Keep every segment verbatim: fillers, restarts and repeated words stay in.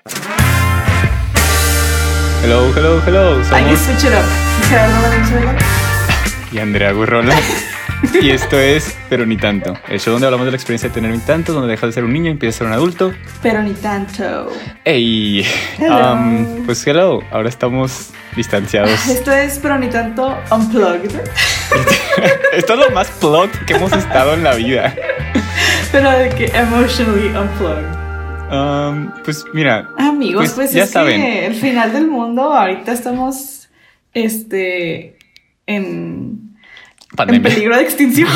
Hello, hello, hello. I can Somos switch it up. Gerardo Valenzuela. y Andrea Gurrola. Y esto es Pero Ni Tanto, el show donde hablamos de la experiencia de tener ni tanto, donde dejas de ser un niño y empiezas a ser un adulto. Pero ni tanto. Hey, Hello. um, pues hello, ahora estamos distanciados. Esto es Pero ni tanto unplugged. Esto es lo más plug que hemos estado en la vida. Pero de que emotionally unplugged. Um, pues mira, Amigos, pues, pues, ya es saben. que el final del mundo, ahorita estamos este en, en Pandemia. peligro de extinción.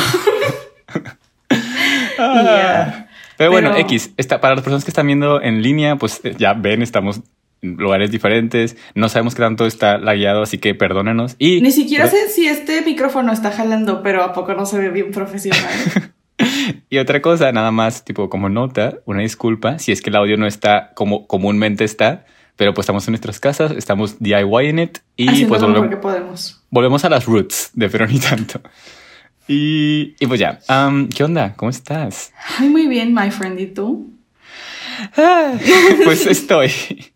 Ah, Yeah. Pero bueno, Pero- X, está, para las personas que están viendo en línea, pues eh, ya ven, estamos en lugares diferentes, no sabemos qué tanto está lagueado, así que perdónenos. Y Ni siquiera sé si este micrófono está jalando, pero ¿a poco no se ve bien profesional? Y otra cosa, nada más, tipo como nota, una disculpa si es que el audio no está como comúnmente está, pero pues estamos en nuestras casas, estamos D I Y en it y Haciendo pues lo mejor volvemos, que podemos. volvemos a las roots de Pero Ni Tanto. Y, y pues ya, um, ¿qué onda? ¿Cómo estás? Ay, muy bien, my friend, ¿y tú? Ah, pues estoy.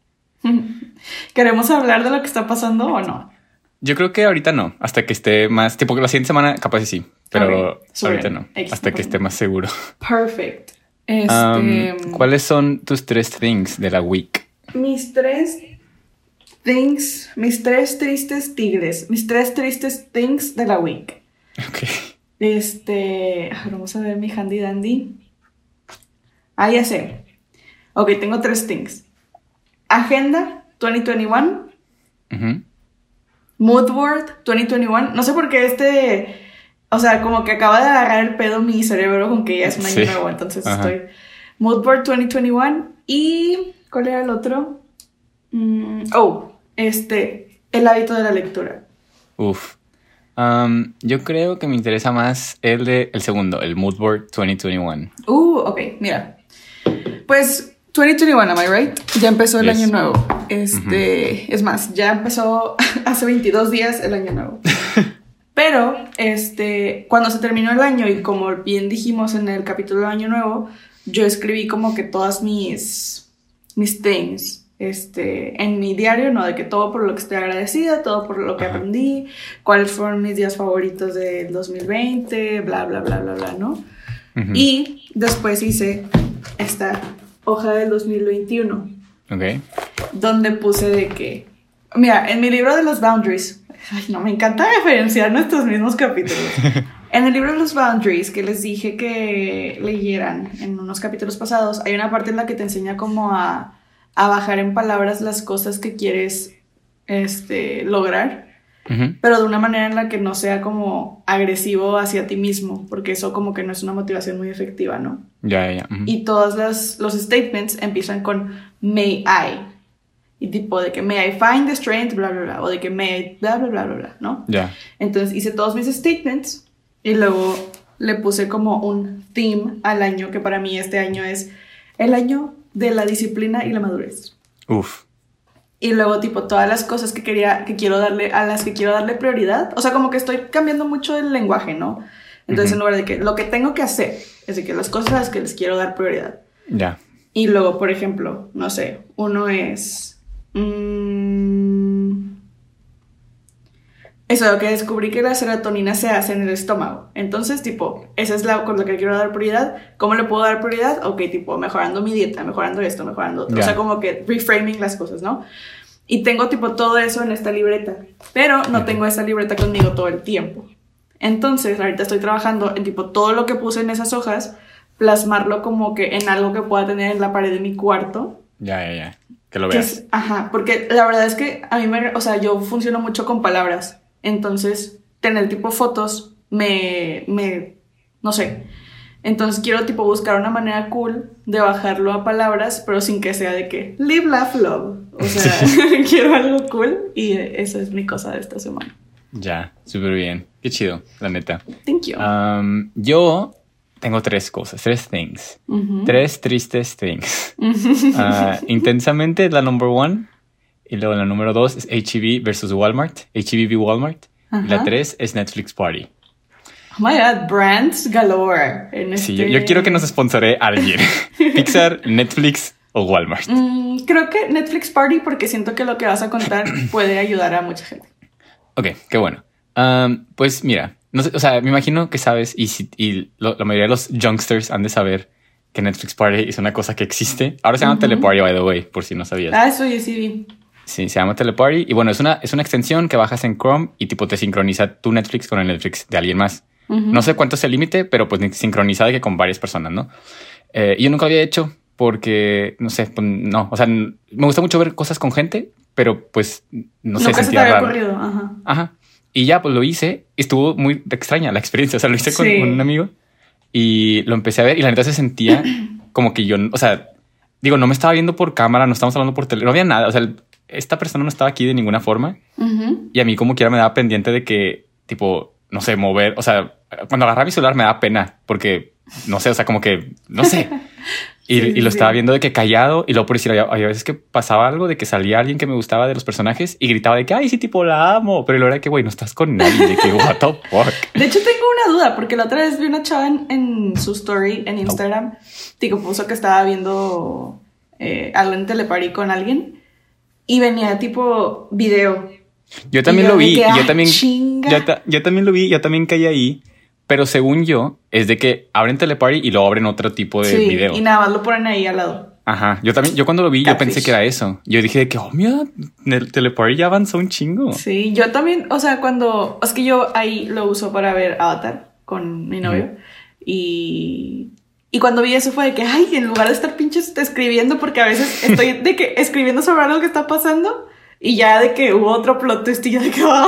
¿Queremos hablar de lo que está pasando o no? Yo creo que ahorita no, hasta que esté más, tipo que la siguiente semana capaz y sí, pero Ok, sobre ahorita no, X, hasta no que esté pasa más seguro. Perfect. Este, Um, ¿Cuáles son tus tres things de la week? mis tres things, mis tres tristes tigres, mis tres tristes things de la week. Ok. Este, a ver, vamos a ver mi handy dandy. Ah, ya sé. Ok, tengo tres things. Agenda veinte veintiuno, Ujú. Mood Board veinte veintiuno. No sé por qué este, o sea, como que acaba de agarrar el pedo mi cerebro con que ya es un año Sí. nuevo, entonces Ajá. estoy Mood Board veinte veintiuno y ¿cuál era el otro? Mm, oh, este, el hábito de la lectura. Uf. Um, yo creo que me interesa más el de el segundo, el Mood Board veinte veintiuno. Uh, ok, mira. Pues veinte veintiuno, am I right? Ya empezó el Yes. año nuevo. Este, es más, ya empezó hace veintidós días el año nuevo. Pero, este, cuando se terminó el año y como bien dijimos en el capítulo de Año Nuevo, yo escribí como que todas mis, mis things, este, en mi diario, ¿no? De que todo por lo que estoy agradecida, todo por lo que Ajá. aprendí, cuáles fueron mis días favoritos del dos mil veinte, bla, bla, bla, bla, bla, ¿no? Ujú. Y después hice esta hoja del dos mil veintiuno, Ok. donde puse de que, mira, en mi libro de los boundaries, ay, no, me encanta referenciar nuestros mismos capítulos. En el libro de los boundaries, que les dije que leyeran en unos capítulos pasados, hay una parte en la que te enseña como a, a bajar en palabras las cosas que quieres este, lograr, Ujú. pero de una manera en la que no sea como agresivo hacia ti mismo, porque eso como que no es una motivación muy efectiva, ¿no? Ya, ya, ya. Ujú. Y todos los, los statements empiezan con may I. Y tipo de que may I find the strength, bla, bla, bla. O de que may I, bla, bla, bla, bla, bla, ¿no? Ya. Entonces hice todos mis statements y luego le puse como un theme al año, que para mí este año es el año de la disciplina y la madurez. Uf. Y luego tipo todas las cosas que quería, que quiero darle, a las que quiero darle prioridad. O sea, como que estoy cambiando mucho el lenguaje, ¿no? Entonces Ujú. en lugar de que lo que tengo que hacer, es de que las cosas a las que les quiero dar prioridad. Ya. Y luego, por ejemplo, no sé, uno es... mm, eso, que descubrí que la serotonina se hace en el estómago. Entonces, tipo, esa es la con la que quiero dar prioridad. ¿Cómo le puedo dar prioridad? Ok, tipo, mejorando mi dieta, mejorando esto, mejorando otro. Ya. O sea, como que reframing las cosas, ¿no? Y tengo, tipo, todo eso en esta libreta. Pero no Ujú. tengo esta libreta conmigo todo el tiempo. Entonces, ahorita estoy trabajando en, tipo, todo lo que puse en esas hojas, plasmarlo como que en algo que pueda tener en la pared de mi cuarto. Ya, ya, ya. Que lo Que veas. es- ajá, porque la verdad es que a mí me, o sea, yo funciono mucho con palabras, entonces tener tipo fotos me, me, no sé, entonces quiero tipo buscar una manera cool de bajarlo a palabras, pero sin que sea de que live, laugh, love, o sea, quiero algo cool y esa es mi cosa de esta semana. Ya, súper bien. Qué chido, la neta. Thank you. Um, yo tengo tres cosas, tres things. Ujú. Tres tristes things. Ah, intensamente es la number one. Y luego la número dos es H E B versus Walmart. H E B v Walmart. Y la Ajá. tres es Netflix Party. Oh my god, brands galore. En Sí, este... yo, yo quiero que nos sponsore alguien. Pixar, Netflix, o Walmart? Mm, creo que Netflix Party, porque siento que lo que vas a contar puede ayudar a mucha gente. Ok, qué bueno. Um, pues mira, no sé, o sea, me imagino que sabes y, si, y lo, la mayoría de los youngsters han de saber que Netflix Party es una cosa que existe. Ahora se llama uh-huh. Teleparty, by the way, por si no sabías. Ah, eso yo sí vi. Sí, se llama Teleparty. Y bueno, es una, es una extensión que bajas en Chrome y tipo te sincroniza tu Netflix con el Netflix de alguien más. Uh-huh. No sé cuánto es el límite, pero pues sincronizada que con varias personas, ¿no? Eh, yo nunca lo había hecho porque, no sé, pues, no. O sea, me gusta mucho ver cosas con gente, pero pues, no sé, nunca sentía se te había raro. ocurrido. Ajá. Ajá. Y ya, pues lo hice. Estuvo muy extraña la experiencia. O sea, lo hice con, sí. con un amigo y lo empecé a ver y la neta se sentía como que yo, o sea, digo, no me estaba viendo por cámara, no estábamos hablando por teléfono, no había nada. O sea, el, esta persona no estaba aquí de ninguna forma. Uh-huh. Y a mí como quiera me daba pendiente de que, tipo, no sé, mover. O sea, cuando agarraba mi celular me daba pena porque, no sé, o sea, como que, no sé. Y, sí, y lo sí. estaba viendo de que callado y luego por decir, había, había veces que pasaba algo de que salía alguien que me gustaba de los personajes y gritaba de que, ay, sí, tipo, la amo. Pero lo era que, güey, no estás con nadie, de que, what the fuck. De hecho, tengo una duda porque la otra vez vi una chava en, en su story en Instagram, oh. tipo, puso que estaba viendo eh, algo en Teleparty con alguien y venía tipo video. Yo también yo lo vi, que, yo también, yo, ta, yo también lo vi, yo también caí ahí. Pero según yo, es de que abren Teleparty y luego abren otro tipo de sí, video. Y nada más lo ponen ahí al lado. Ajá. Yo también, yo cuando lo vi, Catfish. Yo pensé que era eso. Yo dije de que, oh, mira, el Teleparty ya avanzó un chingo. Sí, yo también, o sea, cuando... Es que yo ahí lo uso para ver Avatar con mi novio. Uh-huh. Y... Y cuando vi eso fue de que, ay, en lugar de estar pinches escribiendo, porque a veces estoy de que escribiendo sobre algo que está pasando... Y ya de que hubo otro plot twist y ya de que... Oh.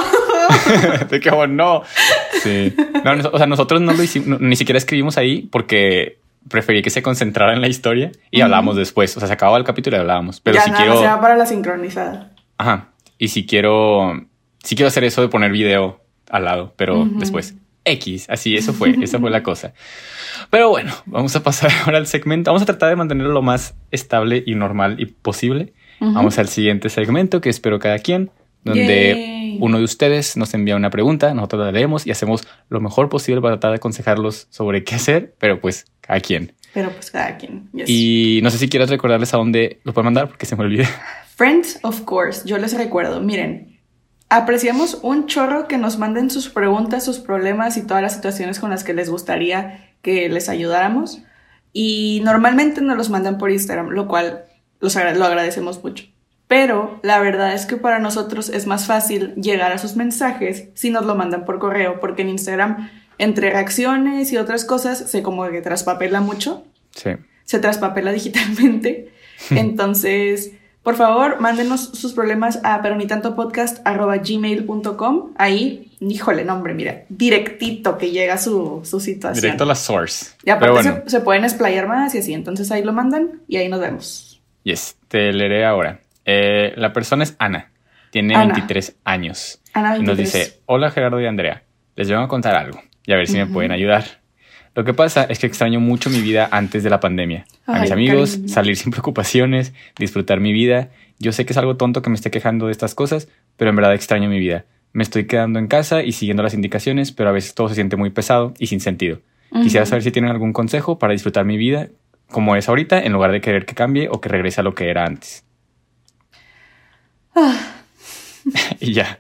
de que, oh, no. Sí. No, no, o sea, nosotros no lo hicimos, no, ni siquiera escribimos ahí porque preferí que se concentrara en la historia y uh-huh. hablábamos después. O sea, se acababa el capítulo y hablábamos. Pero ya si nada, quiero... se va para la sincronizada. Ajá. Y si quiero... Si quiero hacer eso de poner video al lado, pero uh-huh. después... X. Así, eso fue. Esa fue la cosa. Pero bueno, vamos a pasar ahora al segmento. Vamos a tratar de mantenerlo lo más estable y normal y posible. Uh-huh. Vamos al siguiente segmento que espero cada quien, donde Yay. Uno de ustedes nos envía una pregunta, nosotros la leemos y hacemos lo mejor posible para tratar de aconsejarlos sobre qué hacer, pero pues cada quien. Pero pues cada quien. Yes. Y no sé si quieres recordarles a dónde lo pueden mandar porque se me olvida. Friends, of course. Yo les recuerdo. Miren, apreciamos un chorro que nos manden sus preguntas, sus problemas y todas las situaciones con las que les gustaría que les ayudáramos. Y normalmente nos los mandan por Instagram, lo cual los agra- lo agradecemos mucho. Pero la verdad es que para nosotros es más fácil llegar a sus mensajes si nos lo mandan por correo, porque en Instagram, entre reacciones y otras cosas, se como que traspapela mucho. Sí. Se traspapela digitalmente. Entonces... Por favor, mándenos sus problemas a peronitantopodcast arroba gmail punto com. Ahí, híjole, nombre, mira, directito que llega su, su situación. Directo a la source. Y aparte bueno. se, se pueden explayar más y así. Entonces ahí lo mandan y ahí nos vemos. Yes, te leeré ahora. Eh, la persona es Ana. Tiene Ana. veintitrés años. Ana veintitrés. Y nos dice, hola Gerardo y Andrea. Les vengo a contar algo y a ver si uh-huh. me pueden ayudar. Lo que pasa es que extraño mucho mi vida antes de la pandemia. A Ay, mis amigos, cariño. Salir sin preocupaciones, disfrutar mi vida. Yo sé que es algo tonto que me esté quejando de estas cosas, pero en verdad extraño mi vida. Me estoy quedando en casa y siguiendo las indicaciones, pero a veces todo se siente muy pesado y sin sentido. Uh-huh. Quisiera saber si tienen algún consejo para disfrutar mi vida como es ahorita, en lugar de querer que cambie o que regrese a lo que era antes. Ah. Y ya.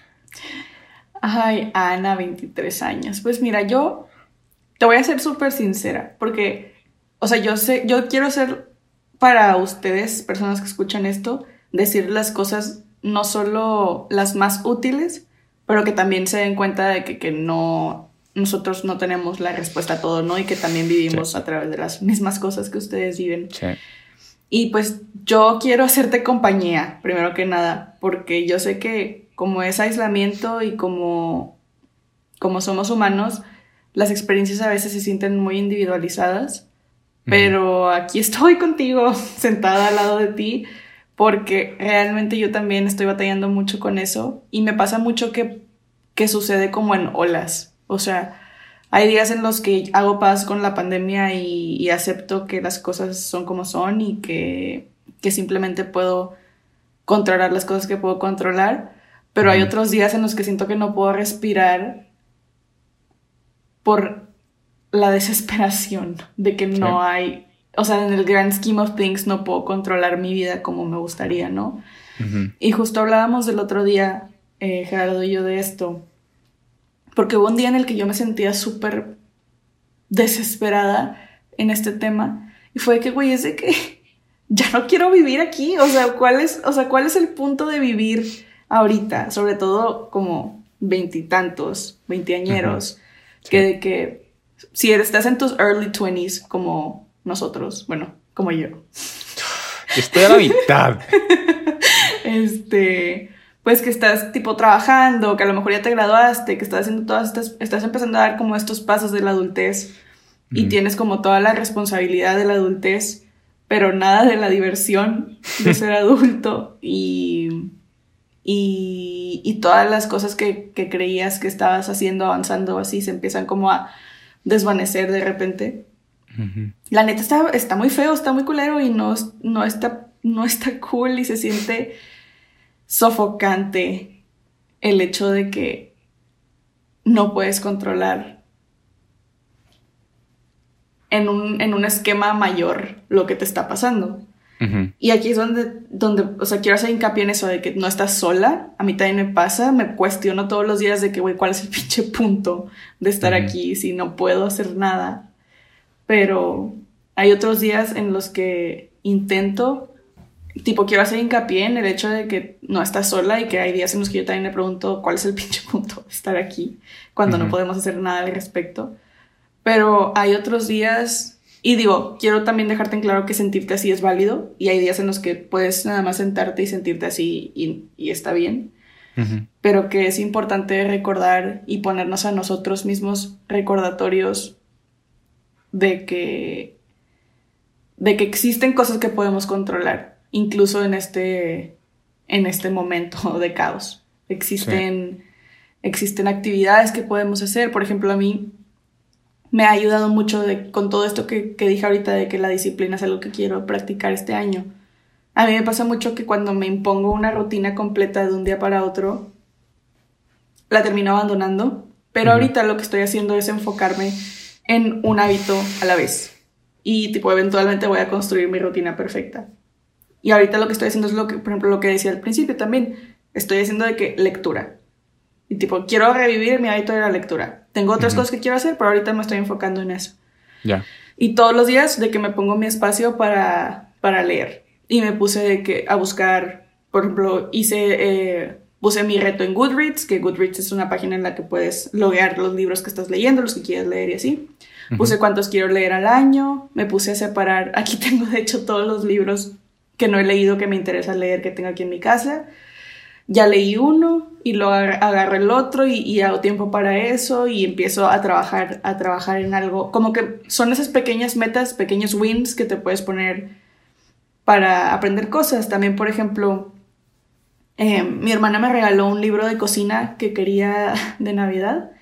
Ay, Ana, veintitrés años. Pues mira, yo... Te voy a ser súper sincera, porque, o sea, yo sé, yo quiero ser para ustedes, personas que escuchan esto, decir las cosas no solo las más útiles, pero que también se den cuenta de que, que no, nosotros no tenemos la respuesta a todo, ¿no? Y que también vivimos sí. a través de las mismas cosas que ustedes viven. Sí. Y pues yo quiero hacerte compañía, primero que nada, porque yo sé que como es aislamiento y como, como somos humanos, las experiencias a veces se sienten muy individualizadas, mm. pero aquí estoy contigo, sentada al lado de ti, porque realmente yo también estoy batallando mucho con eso y me pasa mucho que, que sucede como en olas. O sea, hay días en los que hago paz con la pandemia y, y acepto que las cosas son como son y que, que simplemente puedo controlar las cosas que puedo controlar, pero mm. hay otros días en los que siento que no puedo respirar por la desesperación de que no sí. hay o sea, en el grand scheme of things no puedo controlar mi vida como me gustaría, ¿no? Uh-huh. Y justo hablábamos del otro día, eh, Gerardo y yo, de esto, porque hubo un día en el que yo me sentía súper desesperada en este tema, y fue que, güey, es de que ya no quiero vivir aquí, o sea, ¿cuál es, o sea, ¿cuál es el punto de vivir ahorita? Sobre todo como veintitantos, veinteañeros, uh-huh. sí. que, que si estás en tus early twenties como nosotros, bueno, como yo. Estoy a la mitad. este, pues que estás tipo trabajando, que a lo mejor ya te graduaste, que estás haciendo todas estas, estás empezando a dar como estos pasos de la adultez uh-huh. y tienes como toda la responsabilidad de la adultez, pero nada de la diversión de ser adulto y, y, y todas las cosas que, que creías que estabas haciendo, avanzando así, se empiezan como a desvanecer de repente. Uh-huh. La neta está, está muy feo, está muy culero y no, no, está, no está cool y se siente sofocante el hecho de que no puedes controlar en un, en un esquema mayor lo que te está pasando. Uh-huh. Y aquí es donde, donde, o sea, quiero hacer hincapié en eso de que no estás sola. A mí también me pasa, me cuestiono todos los días de que, güey, ¿cuál es el pinche punto de estar uh-huh. aquí si no puedo hacer nada? Pero hay otros días en los que intento, tipo, quiero hacer hincapié en el hecho de que no estás sola y que hay días en los que yo también me pregunto cuál es el pinche punto de estar aquí cuando uh-huh. no podemos hacer nada al respecto. Pero hay otros días, y digo, quiero también dejarte en claro que sentirte así es válido, y hay días en los que puedes nada más sentarte y sentirte así y, y está bien, uh-huh. pero que es importante recordar y ponernos a nosotros mismos recordatorios de que, de que existen cosas que podemos controlar, incluso en este, en este momento de caos. Existen, sí. existen actividades que podemos hacer, por ejemplo, a mí me ha ayudado mucho de, con todo esto que, que dije ahorita de que la disciplina es algo que quiero practicar este año. A mí me pasa mucho que cuando me impongo una rutina completa de un día para otro, la termino abandonando. Pero uh-huh. ahorita lo que estoy haciendo es enfocarme en un hábito a la vez. Y tipo, eventualmente voy a construir mi rutina perfecta. Y ahorita lo que estoy haciendo es lo que, por ejemplo, lo que decía al principio también. Estoy haciendo de que lectura. Y tipo, quiero revivir mi hábito de la lectura. Tengo otras uh-huh. cosas que quiero hacer, pero ahorita me estoy enfocando en eso. Ya. Yeah. Y todos los días de que me pongo mi espacio para, para leer. Y me puse de que a buscar, por ejemplo, hice, eh, puse mi reto en Goodreads, que Goodreads es una página en la que puedes loguear los libros que estás leyendo, los que quieres leer y así. Uh-huh. Puse cuántos quiero leer al año, me puse a separar, aquí tengo de hecho todos los libros que no he leído que me interesa leer que tengo aquí en mi casa. Ya leí uno y lo agarré el otro y, y hago tiempo para eso y empiezo a trabajar, a trabajar en algo. Como que son esas pequeñas metas, pequeños wins que te puedes poner para aprender cosas. También, por ejemplo, eh, mi hermana me regaló un libro de cocina que quería de Navidad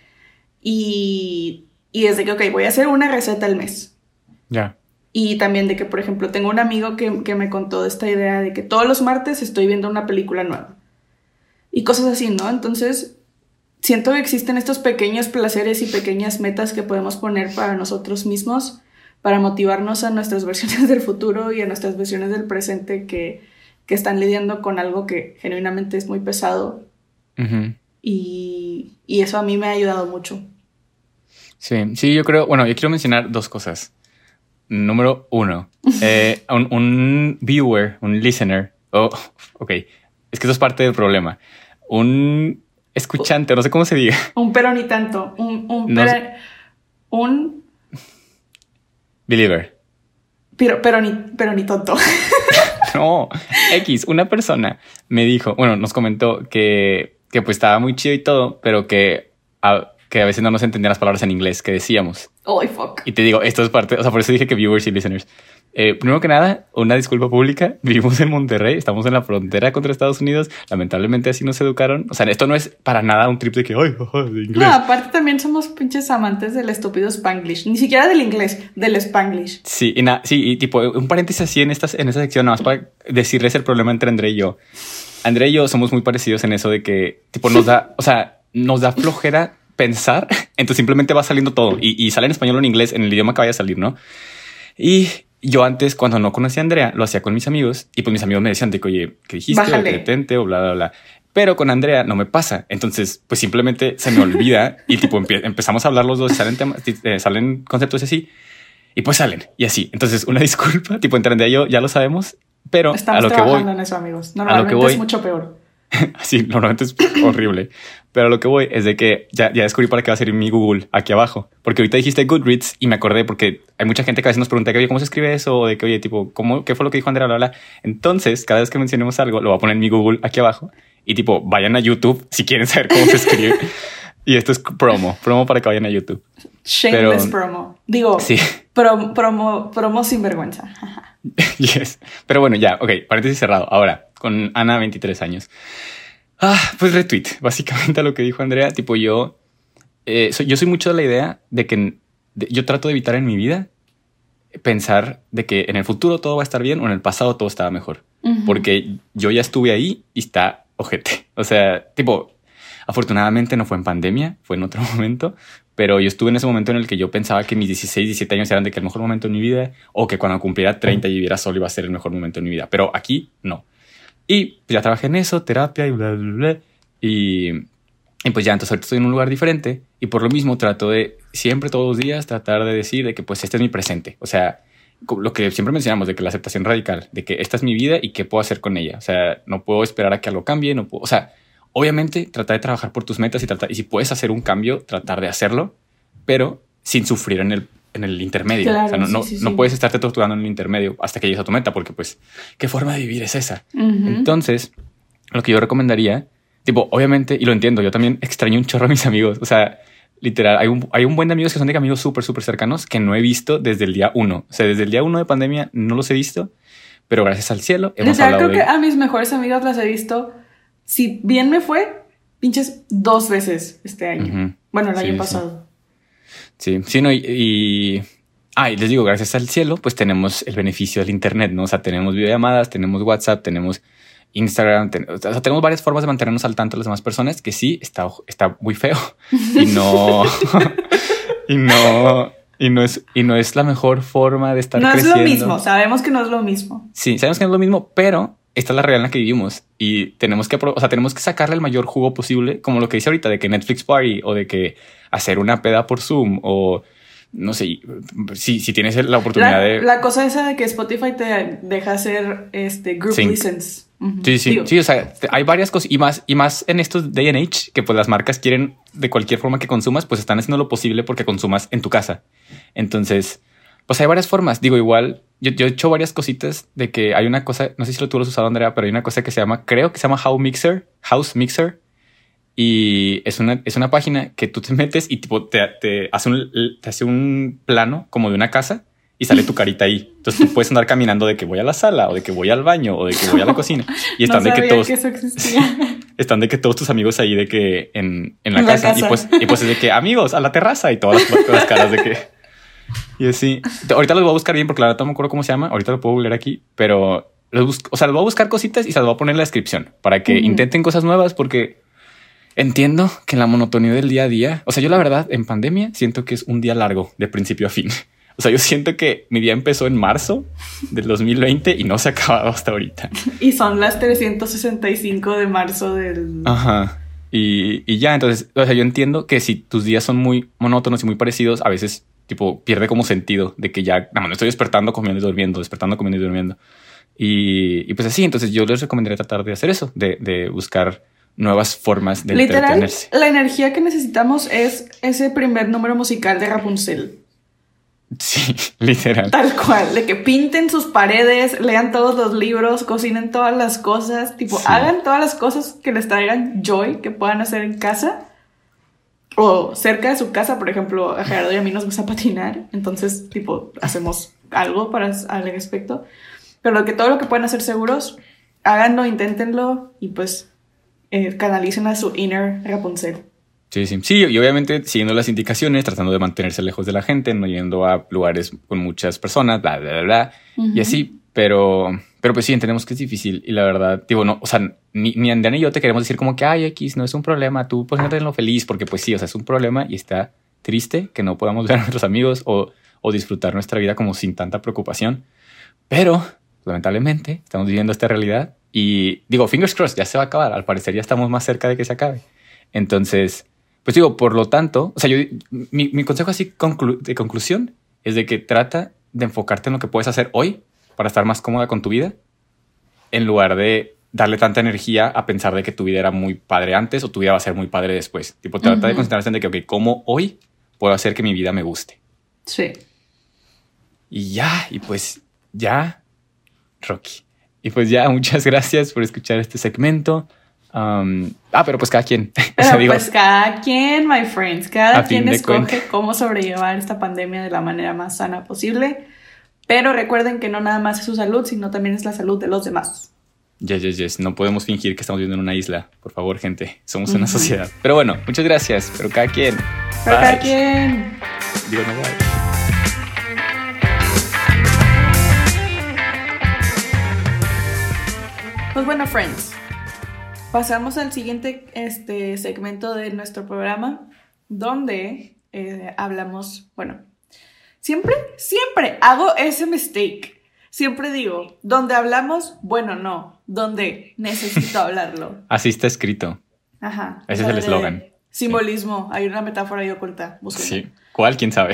y, y es de que, ok, voy a hacer una receta al mes. Ya. Yeah. Y también de que, por ejemplo, tengo un amigo que, que me contó de esta idea de que todos los martes estoy viendo una película nueva. Y cosas así, ¿no? Entonces, siento que existen estos pequeños placeres y pequeñas metas que podemos poner para nosotros mismos, para motivarnos a nuestras versiones del futuro y a nuestras versiones del presente que, que están lidiando con algo que genuinamente es muy pesado. Uh-huh. Y, y eso a mí me ha ayudado mucho. Sí, sí, yo creo... Bueno, yo quiero mencionar dos cosas. Número uno, eh, un, un viewer, un listener... Oh, ok, es que eso es parte del problema. Un escuchante, no sé cómo se diga. Un pero ni tanto. Un, un, no pero, un... believer. Pero, pero, ni, pero ni tonto. No, X, una persona me dijo, bueno, nos comentó que, que pues estaba muy chido y todo, pero que a, que a veces no nos entendían las palabras en inglés que decíamos. Oh, fuck. Y te digo, esto es parte, o sea, por eso dije que viewers y listeners. Eh, primero que nada, una disculpa pública. Vivimos en Monterrey, estamos en la frontera contra Estados Unidos. Lamentablemente así nos educaron. O sea, esto no es para nada un trip de que, ay, oh, de inglés. No, aparte también somos pinches amantes del estúpido Spanglish. Ni siquiera del inglés, del Spanglish. Sí, y nada, sí, y tipo, un paréntesis así en, estas, en esta sección, nada más para decirles el problema entre André y yo. André y yo somos muy parecidos en eso de que, tipo, nos da, o sea, nos da flojera pensar, entonces simplemente va saliendo todo. Y, y sale en español o en inglés, en el idioma que vaya a salir, ¿no? Y yo antes, cuando no conocía a Andrea, lo hacía con mis amigos y pues mis amigos me decían de que, oye, ¿qué dijiste? Bájale. O que detente o bla, bla, bla. Pero con Andrea no me pasa. Entonces, pues simplemente se me olvida y tipo empie- empezamos a hablar los dos, salen temas, eh, salen conceptos así y pues salen y así. Entonces, una disculpa, tipo entre Andrea y yo ya lo sabemos, pero Estamos a lo que trabajando voy, en eso, amigos. a lo Normalmente que voy, es mucho peor. sí, normalmente es horrible. Pero a lo que voy es de que ya, ya descubrí para qué va a ser mi Google aquí abajo. Porque ahorita dijiste Goodreads y me acordé porque hay mucha gente que a veces nos pregunta que, oye, ¿cómo se escribe eso? O de que, oye, tipo, ¿cómo, ¿qué fue lo que dijo Andrea? Bla, bla, bla. Entonces, cada vez que mencionemos algo, lo voy a poner en mi Google aquí abajo. Y tipo, vayan a YouTube si quieren saber cómo se escribe. Y esto es promo, promo para que vayan a YouTube. Shameless Pero, promo. Digo, sí. prom- promo, promo sin vergüenza. Yes. Pero bueno, ya, ok, paréntesis cerrado. Ahora, con Ana, veintitrés años. Ah, pues retweet, básicamente a lo que dijo Andrea. Tipo, yo, eh, soy, yo soy mucho de la idea de que de, yo trato de evitar en mi vida pensar de que en el futuro todo va a estar bien o en el pasado todo estaba mejor. Uh-huh. Porque yo ya estuve ahí y está ojete. O sea, tipo, afortunadamente no fue en pandemia, fue en otro momento, pero yo estuve en ese momento en el que yo pensaba que mis dieciséis, diecisiete años eran de que el mejor momento de mi vida o que cuando cumpliera treinta y viviera solo iba a ser el mejor momento de mi vida. Pero aquí no. Y ya trabajé en eso, terapia y bla, bla, bla. Y, y pues ya, entonces ahorita estoy en un lugar diferente y por lo mismo trato de siempre, todos los días, tratar de decir de que pues este es mi presente. O sea, lo que siempre mencionamos de que la aceptación radical, de que esta es mi vida y qué puedo hacer con ella. O sea, no puedo esperar a que algo cambie, no puedo, o sea, obviamente tratar de trabajar por tus metas y tratar, y si puedes hacer un cambio, tratar de hacerlo, pero sin sufrir en el, en el intermedio. Claro, o sea, no, sí, no, sí, no sí. puedes estarte torturando en el intermedio hasta que llegues a tu meta, porque pues, ¿qué forma de vivir es esa? Uh-huh. Entonces, lo que yo recomendaría, tipo, obviamente, y lo entiendo, yo también extraño un chorro a mis amigos, o sea, literal, hay un, hay un buen de amigos que son de amigos súper, súper cercanos que no he visto desde el día uno. O sea, desde el día uno de pandemia no los he visto, pero gracias al cielo hemos literal, hablado creo de... que a mis mejores amigas las he visto, si bien me fue, pinches dos veces este año. Uh-huh. Bueno, el sí, año sí. pasado. Sí, sí, no, y... y... Ah, y les digo, gracias al cielo, pues tenemos el beneficio del internet, ¿no? O sea, tenemos videollamadas, tenemos WhatsApp, tenemos Instagram, ten, o sea, tenemos varias formas de mantenernos al tanto de las demás personas, que sí, está, está muy feo y no, y no, y no es, y no es la mejor forma de estar no creciendo. No es lo mismo, sabemos que no es lo mismo. Sí, sabemos que no es lo mismo, pero esta es la realidad en la que vivimos y tenemos que, o sea, tenemos que sacarle el mayor jugo posible, como lo que dice ahorita, de que Netflix Party o de que hacer una peda por Zoom o... No sé, si, si tienes la oportunidad la, de... La cosa esa de que Spotify te deja hacer este, group sí. listens. Uh-huh. Sí, sí, Digo. sí, o sea, hay varias cosas y más, y más en estos day and age que pues las marcas quieren de cualquier forma que consumas, pues están haciendo lo posible porque consumas en tu casa. Entonces, pues hay varias formas. Digo, igual, yo, yo he hecho varias cositas de que hay una cosa, no sé si lo tú lo has usado, Andrea, pero hay una cosa que se llama, creo que se llama How Mixer, House Mixer. Y es una, es una página que tú te metes y tipo te, te, hace un, te hace un plano como de una casa y sale tu carita ahí. Entonces tú puedes andar caminando de que voy a la sala o de que voy al baño o de que voy a la cocina. Y están no de que todos... que eso existía. Están de que todos tus amigos ahí de que en, en, la, en casa. la casa. Y pues, y pues es de que amigos a la terraza y todas las, todas las caras de que... Y así. Ahorita los voy a buscar bien porque la verdad no me acuerdo cómo se llama. Ahorita lo puedo googlear aquí, pero... Los busco, o sea, les voy a buscar cositas y se las voy a poner en la descripción para que uh-huh. intenten cosas nuevas porque... Entiendo que en la monotonía del día a día, o sea, yo la verdad en pandemia siento que es un día largo de principio a fin. O sea, yo siento que mi día empezó en marzo del dos mil veinte y no se ha acabado hasta ahorita. Y son las trescientos sesenta y cinco de marzo del... Ajá. Y, y ya, entonces, o sea, yo entiendo que si tus días son muy monótonos y muy parecidos, a veces, tipo, pierde como sentido de que ya, no, no estoy despertando, comiendo y durmiendo, despertando, comiendo y durmiendo. Y, y pues así, entonces yo les recomendaría tratar de hacer eso, de, de buscar... nuevas formas de literal, entretenerse. La energía que necesitamos es ese primer número musical de Rapunzel. Sí, literal. Tal cual, de que pinten sus paredes, lean todos los libros, cocinen todas las cosas, tipo, sí. hagan todas las cosas que les traigan joy, que puedan hacer en casa o cerca de su casa. Por ejemplo, a Gerardo y a mí nos gusta patinar, entonces, tipo, hacemos algo para al respecto. Pero que todo lo que puedan hacer seguros, háganlo, inténtenlo y pues... Eh, canalicen a su inner Rapunzel. Sí, sí. Sí, y obviamente siguiendo las indicaciones, tratando de mantenerse lejos de la gente, no yendo a lugares con muchas personas, bla, bla, bla, bla. Uh-huh. Y así, pero, pero pues sí, entendemos que es difícil. Y la verdad, digo, no, o sea, ni, ni Andrea ni yo te queremos decir como que, ay, X, no es un problema, tú pues no te lo feliz, porque pues sí, o sea, es un problema y está triste que no podamos ver a nuestros amigos o, o disfrutar nuestra vida como sin tanta preocupación. Pero, lamentablemente, estamos viviendo esta realidad y digo, fingers crossed, ya se va a acabar. Al parecer ya estamos más cerca de que se acabe. Entonces, pues digo, por lo tanto, o sea, yo, mi, mi consejo así conclu- de conclusión es de que trata de enfocarte en lo que puedes hacer hoy para estar más cómoda con tu vida, en lugar de darle tanta energía a pensar de que tu vida era muy padre antes o tu vida va a ser muy padre después. Tipo, trata uh-huh. de concentrarse en de que, ok, ¿cómo hoy puedo hacer que mi vida me guste? Sí. Y ya, y pues ya, Rocky. Y pues ya, muchas gracias por escuchar este segmento. Um, ah, pero pues cada quien. Pero o sea, digo, pues cada quien, my friends, cada quien escoge cuenta. cómo sobrellevar esta pandemia de la manera más sana posible. Pero recuerden que no nada más es su salud, sino también es la salud de los demás. Yes, yes, yes. No podemos fingir que estamos viviendo en una isla. Por favor, gente. Somos una uh-huh. sociedad. Pero bueno, muchas gracias. Pero cada quien. Pero bye. Cada quien. Digo, no, bye. Pues bueno, friends. Pasamos al siguiente este, segmento de nuestro programa, donde eh, hablamos, bueno, siempre, siempre hago ese mistake. Siempre digo, donde hablamos, bueno, no, donde necesito hablarlo. Así está escrito. Ajá. Ese es el eslogan. Simbolismo, sí. Hay una metáfora ahí oculta. Búsquenla. Sí, ¿cuál? ¿Quién sabe?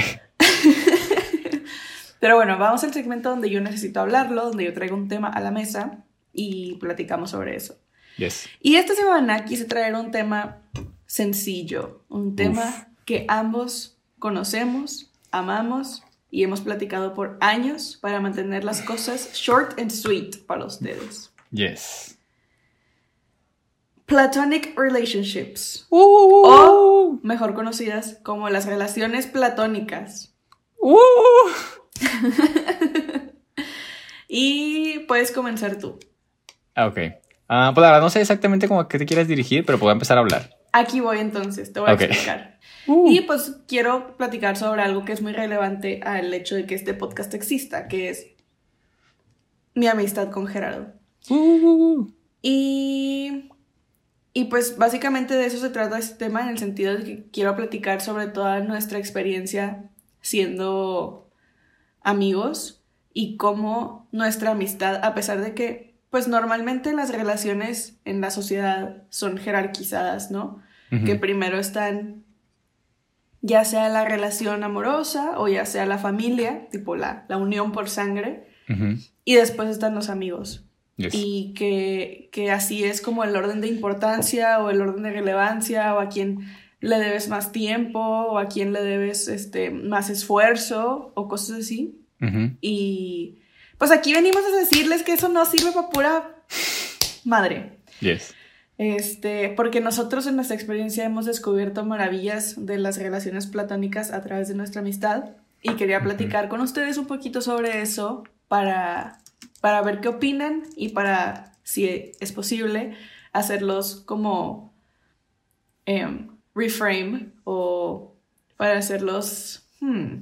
Pero bueno, vamos al segmento donde yo necesito hablarlo, donde yo traigo un tema a la mesa y platicamos sobre eso. Yes. Y esta semana quise traer un tema sencillo, un tema Uf. que ambos conocemos, amamos y hemos platicado por años para mantener las cosas short and sweet para ustedes. Yes. Platonic relationships. Uh. O mejor conocidas como las relaciones platónicas. Uh. Y puedes comenzar tú. Ok. Uh, pues la verdad no sé exactamente cómo a qué te quieres dirigir, pero puedo empezar a hablar. Aquí voy entonces, te voy okay. a explicar. Uh. Y pues quiero platicar sobre algo que es muy relevante al hecho de que este podcast exista, que es mi amistad con Gerardo. Uh. Y, y pues básicamente de eso se trata este tema, en el sentido de que quiero platicar sobre toda nuestra experiencia siendo amigos y cómo nuestra amistad, a pesar de que pues normalmente las relaciones en la sociedad son jerarquizadas, ¿no? Uh-huh. Que primero están ya sea la relación amorosa o ya sea la familia, tipo la, la unión por sangre, uh-huh. y después están los amigos. Yes. Y que, que así es como el orden de importancia o el orden de relevancia, o a quién le debes más tiempo o a quién le debes este, más esfuerzo o cosas así. Uh-huh. Y pues aquí venimos a decirles que eso no sirve para pura madre. Yes. Este, porque nosotros en nuestra experiencia hemos descubierto maravillas de las relaciones platónicas a través de nuestra amistad y quería platicar uh-huh. con ustedes un poquito sobre eso para, para ver qué opinan y para, si es posible, hacerlos como um, reframe o para hacerlos hmm,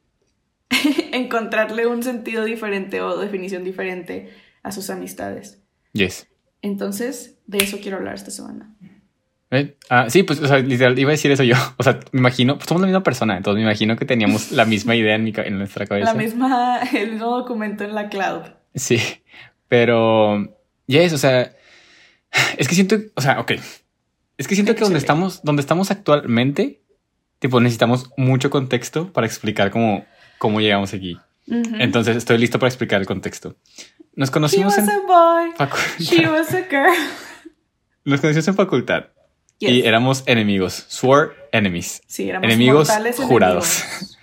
encontrarle un sentido diferente o definición diferente a sus amistades. Yes. Entonces, de eso quiero hablar esta semana. ¿Eh? Ah, sí, pues, o sea, literal, iba a decir eso yo. O sea, me imagino, pues somos la misma persona, entonces me imagino que teníamos la misma idea en, mi, en nuestra cabeza. La misma, el mismo documento en la cloud. Sí, pero, yes, o sea, es que siento, o sea, ok. Es que siento que donde estamos, donde estamos actualmente, tipo, necesitamos mucho contexto para explicar cómo, cómo llegamos aquí. Uh-huh. Entonces, estoy listo para explicar el contexto. Nos conocimos He was en a boy. facultad. She was a girl. Nos conocimos en facultad. Yes. Y éramos enemigos. Swore enemies. Sí, éramos enemigos enemigos. jurados.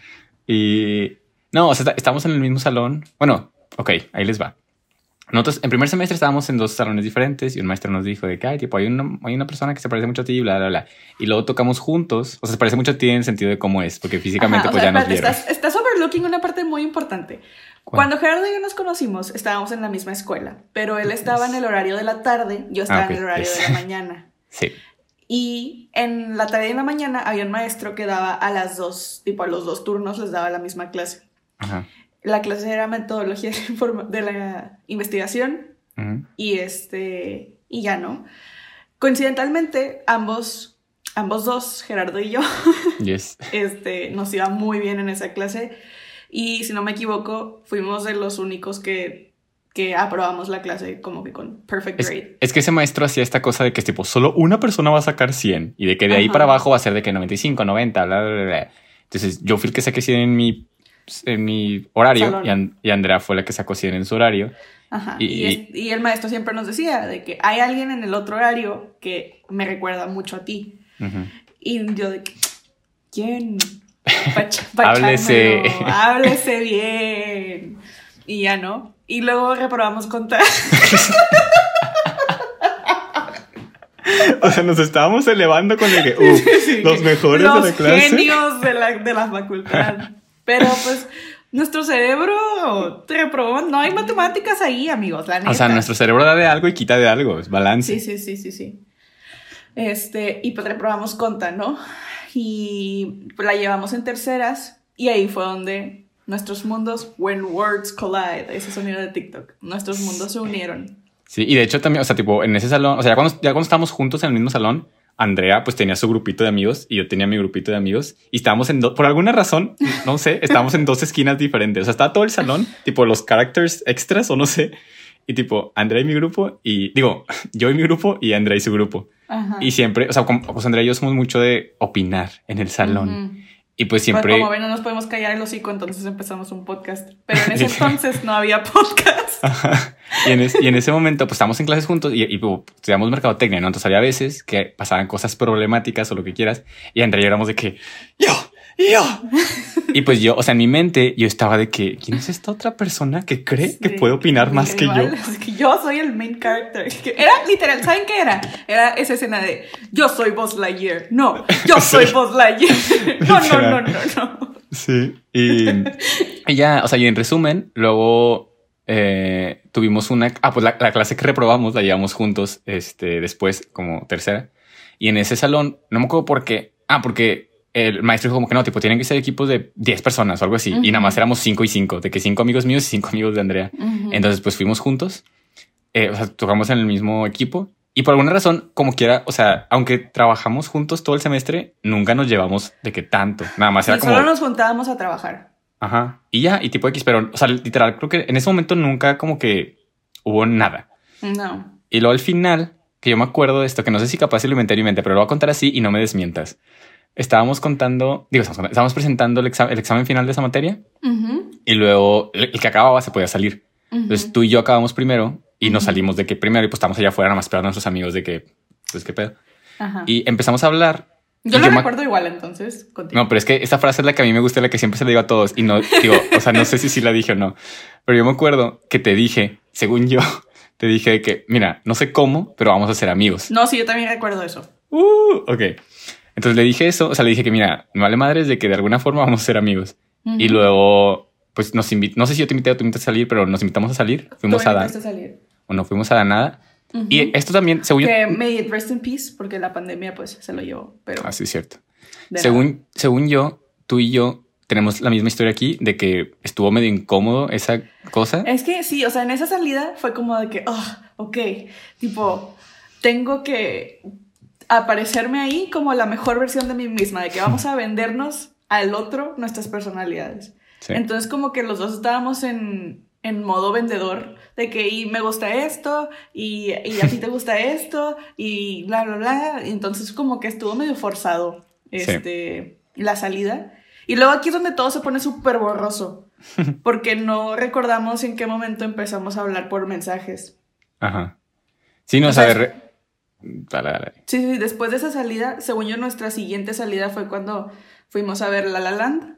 Y no, o sea, estamos en el mismo salón. Bueno, ok, ahí les va. Nosotros en primer semestre estábamos en dos salones diferentes y un maestro nos dijo de que, ay, tipo, hay una, hay una persona que se parece mucho a ti y bla, bla, bla. Y luego tocamos juntos. O sea, se parece mucho a ti en el sentido de cómo es, porque físicamente Ajá, pues sea, ya espérate, nos vieron. Estás, estás overlooking una parte muy importante. Cuando Gerardo y yo nos conocimos, estábamos en la misma escuela, pero él estaba en el horario de la tarde, yo estaba ah, okay. en el horario yes. de la mañana. Sí. Y en la tarde y en la mañana había un maestro que daba a las dos, tipo a los dos turnos les daba la misma clase. Ajá. La clase era metodología de la investigación uh-huh. y este y ya no. Coincidentalmente, ambos, ambos dos, Gerardo y yo, yes. este, nos iba muy bien en esa clase. Y si no me equivoco, fuimos de los únicos que, que aprobamos la clase como que con perfect grade. Es, es que ese maestro hacía esta cosa de que es tipo, solo una persona va a sacar cien y de que de Ajá. ahí para abajo va a ser de que noventa y cinco, noventa, bla, bla, bla. Entonces yo fui el que saqué cien en mi, en mi horario y, And- y Andrea fue la que sacó cien en su horario. Ajá. Y, y, es, y el maestro siempre nos decía de que hay alguien en el otro horario que me recuerda mucho a ti. Uh-huh. Y yo de que, ¿quién? Pach, háblese. Háblese bien. Y ya no. Y luego reprobamos contar. O sea, nos estábamos elevando con el que, uh, sí, los mejores los de la clase. Los genios de la, de la facultad. Pero pues nuestro cerebro reprobó. No hay matemáticas ahí, amigos, la neta. O sea, nuestro cerebro da de algo y quita de algo. Es balance. Sí, sí, sí, sí, sí. Este, y pues reprobamos conta, ¿no? Y pues la llevamos en terceras. Y ahí fue donde nuestros mundos, when words collide, ese sonido de TikTok, nuestros mundos se unieron. Sí, y de hecho también, o sea, tipo, en ese salón, o sea, ya cuando, ya cuando estábamos juntos en el mismo salón, Andrea pues tenía su grupito de amigos y yo tenía mi grupito de amigos y estábamos en, do- por alguna razón, no sé, estábamos en dos esquinas diferentes. O sea, estaba todo el salón, tipo los characters extras o no sé, y tipo Andrea y mi grupo y, digo, yo y mi grupo y Andrea y su grupo. Ajá. Y siempre, o sea, como, pues Andrea y yo somos mucho de opinar en el salón. Uh-huh. Y pues siempre... Pues como ven, no nos podemos callar el hocico, entonces empezamos un podcast. Pero en ese entonces no había podcast. Ajá. Y, en es, y en ese momento, pues estábamos en clases juntos y, y pues, estudiamos mercadotecnia, ¿no? Entonces había veces que pasaban cosas problemáticas o lo que quieras. Y Andrea y yo éramos de que, ¡yo! ¡yo! Y pues yo, o sea, en mi mente, yo estaba de que, ¿quién es esta otra persona que cree sí, que puede opinar más que igual, yo? Es que yo soy el main character. Era literal, ¿saben qué era? Era esa escena de, yo soy Buzz Lightyear. No, yo soy sí. Buzz Lightyear. No, no, no, no, no. Sí, y, y ya, o sea, y en resumen, luego eh, tuvimos una... Ah, pues la, la clase que reprobamos la llevamos juntos este, después, como tercera. Y en ese salón, no me acuerdo por qué. Ah, porque... el maestro dijo como que no, tipo, tienen que ser equipos de diez personas o algo así. Uh-huh. Y nada más éramos cinco y cinco, de que cinco amigos míos y cinco amigos de Andrea. Uh-huh. Entonces, pues fuimos juntos. Eh, o sea, tocamos en el mismo equipo. Y por alguna razón, como quiera, o sea, aunque trabajamos juntos todo el semestre, nunca nos llevamos de que tanto. Nada más era sí, como... solo nos juntábamos a trabajar. Ajá. Y ya, y tipo X, pero, o sea, literal, creo que en ese momento nunca como que hubo nada. No. Y luego al final, que yo me acuerdo de esto, que no sé si capaz si lo inventé o no inventé, pero lo voy a contar así y no me desmientas. Estábamos contando, digo, estábamos, estábamos presentando el, exa- el examen final de esa materia uh-huh. y luego el, el que acababa se podía salir. Uh-huh. Entonces tú y yo acabamos primero y uh-huh. nos salimos de que primero y pues estábamos allá afuera nada más esperando a nuestros amigos de que, pues qué pedo. Uh-huh. Y empezamos a hablar. Yo lo yo recuerdo me... igual, entonces. Continúa. No, pero es que esta frase es la que a mí me gusta, la que siempre se le digo a todos y no digo, o sea, no sé si sí la dije o no, pero yo me acuerdo que te dije, según yo, te dije que, mira, no sé cómo, pero vamos a ser amigos. No, sí, yo también recuerdo eso. Uh, ok. Entonces le dije eso, o sea, le dije que mira, me vale madres de que de alguna forma vamos a ser amigos. Uh-huh. Y luego, pues nos invitamos, no sé si yo te invité o tú me invitaste a salir, pero nos invitamos a salir. Fuimos a dar. O no, fuimos a Danada. Uh-huh. Y esto también, según que yo... may it rest in peace, porque la pandemia pues se lo llevó, pero... Ah, sí, es cierto. Según, según yo, tú y yo tenemos la misma historia aquí de que estuvo medio incómodo esa cosa. Es que sí, o sea, en esa salida fue como de que, oh, ok, tipo, tengo que... aparecerme ahí como la mejor versión de mí misma, de que vamos a vendernos al otro nuestras personalidades. Sí. Entonces como que los dos estábamos en, en modo vendedor, de que y me gusta esto, y, y a ti te gusta esto, y bla, bla, bla. Y entonces como que estuvo medio forzado este, sí. la salida. Y luego aquí es donde todo se pone súper borroso, porque no recordamos en qué momento empezamos a hablar por mensajes. Ajá. Sí, no, o sea, re- Dale, dale. Sí, sí, después de esa salida, según yo, nuestra siguiente salida fue cuando fuimos a ver La La Land.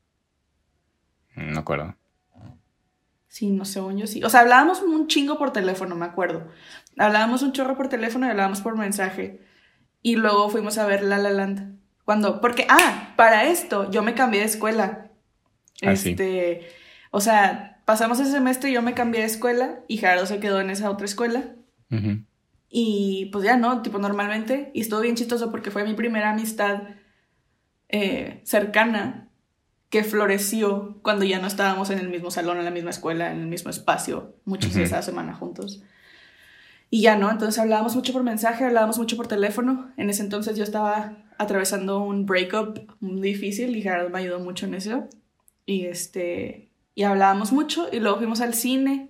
No acuerdo. Sí, no, según yo sí. O sea, hablábamos un chingo por teléfono, me acuerdo. Hablábamos un chorro por teléfono y hablábamos por mensaje. Y luego fuimos a ver La La Land. Cuando, porque, ah, para esto yo me cambié de escuela. Ah, este, sí. O sea, pasamos ese semestre y yo me cambié de escuela y Gerardo se quedó en esa otra escuela. Uh-huh. Y pues ya no, tipo normalmente. Y estuvo bien chistoso porque fue mi primera amistad eh, cercana que floreció cuando ya no estábamos en el mismo salón, en la misma escuela, en el mismo espacio, muchos uh-huh. días a la semana juntos. Y ya no, entonces hablábamos mucho por mensaje, hablábamos mucho por teléfono. En ese entonces yo estaba atravesando un breakup muy difícil y Gerardo me ayudó mucho en eso. y este, y hablábamos mucho, y luego fuimos al cine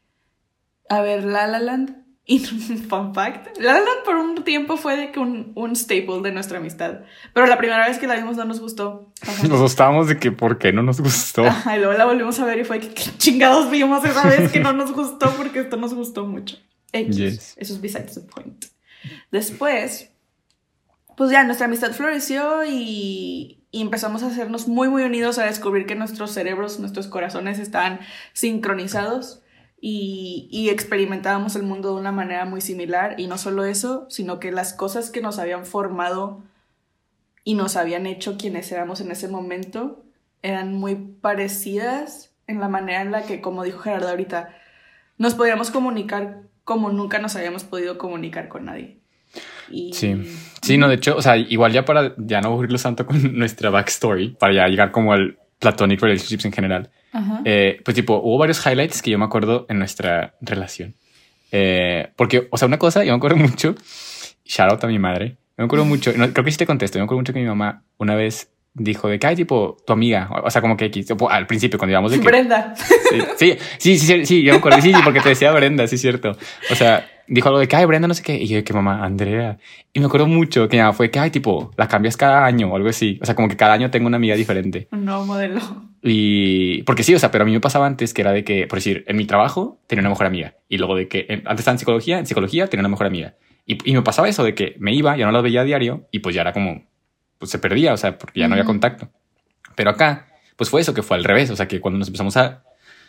a ver La La Land. Y fun fact, La La Land por un tiempo fue de que un, un staple de nuestra amistad, pero la primera vez que la vimos no nos gustó. Ajá. Nos gustábamos de que por qué no nos gustó. Ajá, y luego la volvimos a ver y fue que qué chingados vimos esa vez que no nos gustó, porque esto nos gustó mucho. X, yes. Eso es besides the point. Después, pues ya nuestra amistad floreció y, y empezamos a hacernos muy muy unidos, a descubrir que nuestros cerebros, nuestros corazones estaban sincronizados. Y, y experimentábamos el mundo de una manera muy similar, y no solo eso, sino que las cosas que nos habían formado y nos habían hecho quienes éramos en ese momento eran muy parecidas en la manera en la que, como dijo Gerardo ahorita, nos podíamos comunicar como nunca nos habíamos podido comunicar con nadie. Y... Sí, sí, no, de hecho, o sea, igual ya para ya no aburrirlo tanto con nuestra backstory, para ya llegar como al platonic relationships en general. Eh, pues tipo, hubo varios highlights que yo me acuerdo en nuestra relación. Eh, porque, o sea, una cosa, yo me acuerdo mucho, shout out a mi madre, me acuerdo mucho, no, creo que sí te contesto, yo me acuerdo mucho que mi mamá una vez dijo de que hay tipo tu amiga, o sea, como que tipo, al principio cuando íbamos de que... Brenda. Sí, sí, sí, sí, sí, yo me acuerdo, sí, sí, porque te decía Brenda, sí es cierto. O sea, dijo algo de que ay, Brenda, no sé qué, y yo de que mamá, Andrea. Y me acuerdo mucho que mi mamá fue que ay, tipo, la cambias cada año o algo así. O sea, como que cada año tengo una amiga diferente. Un nuevo modelo. Y porque sí, o sea, pero a mí me pasaba antes que era de que, por decir, en mi trabajo tenía una mejor amiga. Y luego de que en, antes estaba en psicología, en psicología tenía una mejor amiga. Y, y me pasaba eso de que me iba, ya no las veía a diario y pues ya era como, pues se perdía, o sea, porque ya uh-huh. no había contacto. Pero acá, pues fue eso que fue al revés. O sea, que cuando nos empezamos a...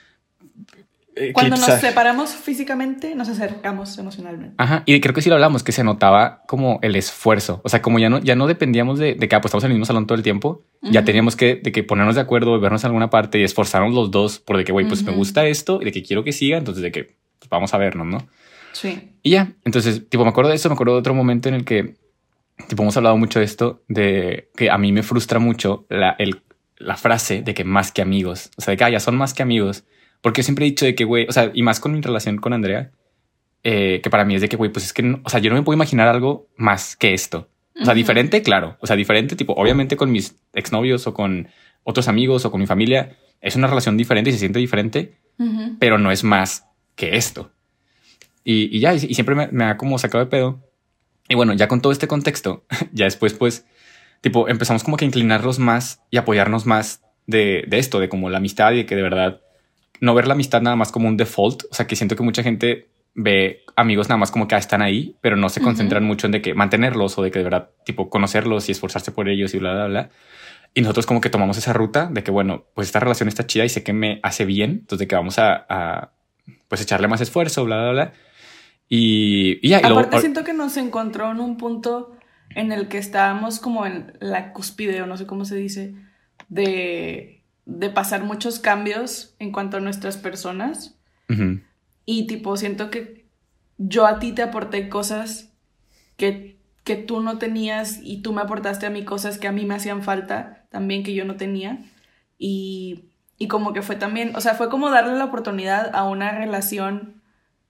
Eh, cuando nos a... separamos físicamente, nos acercamos emocionalmente. Ajá, y creo que sí lo hablamos, que se notaba como el esfuerzo. O sea, como ya no, ya no dependíamos de, de que ah, pues estamos en el mismo salón todo el tiempo. Uh-huh. Ya teníamos que, de que ponernos de acuerdo, vernos en alguna parte y esforzarnos los dos por de que, güey, pues uh-huh. me gusta esto y de que quiero que siga. Entonces de que pues, vamos a vernos, ¿no? Sí. Y ya, entonces, tipo, me acuerdo de eso. Me acuerdo de otro momento en el que, tipo, hemos hablado mucho de esto, de que a mí me frustra mucho la, el la frase de que más que amigos, o sea, de que ah, ya son más que amigos, porque yo siempre he dicho de que, güey, o sea, y más con mi relación con Andrea, eh, que para mí es de que, güey, pues es que, no, o sea, yo no me puedo imaginar algo más que esto. O sea, uh-huh. diferente, claro, o sea, diferente, tipo, obviamente con mis exnovios o con otros amigos o con mi familia, es una relación diferente y se siente diferente, uh-huh. pero no es más que esto. Y, y ya, y, y siempre me, me ha como sacado de pedo. Y bueno, ya con todo este contexto, ya después, pues, tipo, empezamos como que a inclinarnos más y apoyarnos más de, de esto, de como la amistad y de que de verdad no ver la amistad nada más como un default. O sea, que siento que mucha gente ve amigos nada más como que ah, están ahí, pero no se concentran uh-huh. mucho en de que mantenerlos o de que de verdad, tipo, conocerlos y esforzarse por ellos y bla, bla, bla. Y nosotros como que tomamos esa ruta de que, bueno, pues esta relación está chida y sé que me hace bien. Entonces de que vamos a, a pues echarle más esfuerzo, bla, bla, bla. Y, y ya. Y aparte luego, siento que nos encontró en un punto en el que estábamos como en la cúspide, o no sé cómo se dice, de, de pasar muchos cambios en cuanto a nuestras personas. Uh-huh. Y tipo, siento que yo a ti te aporté cosas que, que tú no tenías, y tú me aportaste a mí cosas que a mí me hacían falta también, que yo no tenía. Y, y como que fue también, o sea, fue como darle la oportunidad a una relación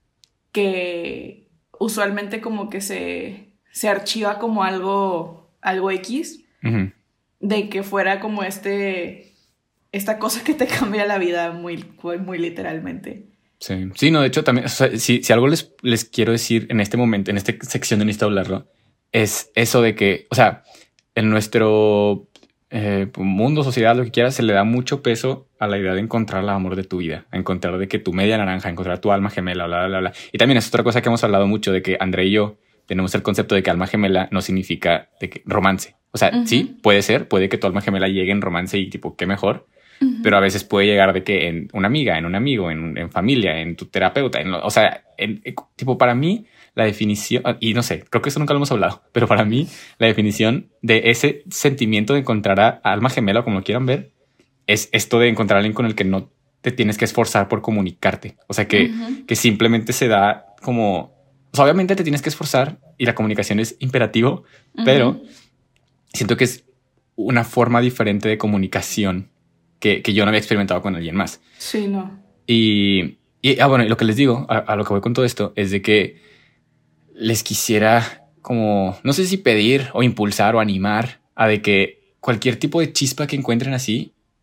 que usualmente como que se... se archiva como algo, algo X, uh-huh. de que fuera como este, esta cosa que te cambia la vida muy, muy literalmente. Sí, sí, no, de hecho también, o sea, si, si algo les, les quiero decir en este momento, en esta sección de Necesito Hablarlo, es eso de que, o sea, en nuestro eh, mundo, sociedad, lo que quieras, se le da mucho peso a la idea de encontrar el amor de tu vida, a encontrar de que tu media naranja, encontrar tu alma gemela, bla, bla, bla. Y también es otra cosa que hemos hablado mucho, de que André y yo tenemos el concepto de que alma gemela no significa de que romance. O sea, uh-huh. sí, puede ser, puede que tu alma gemela llegue en romance y tipo, qué mejor. Uh-huh. Pero a veces puede llegar de que en una amiga, en un amigo, en, en familia, en tu terapeuta. En, o sea, en, tipo, para mí, la definición, y no sé, creo que eso nunca lo hemos hablado, pero para mí, la definición de ese sentimiento de encontrar a, a alma gemela, como lo quieran ver, es esto de encontrar a alguien con el que no te tienes que esforzar por comunicarte. O sea, que, uh-huh. que simplemente se da como... O sea, obviamente te tienes que esforzar y la comunicación es imperativo, uh-huh. pero siento que es una forma diferente de comunicación que, que yo no había experimentado con alguien más. Sí, no. Y, y ah, bueno, y lo que les digo, a, a lo que voy con todo esto, es de que les quisiera como, no sé si pedir o impulsar o animar a de que cualquier tipo de chispa que encuentren así,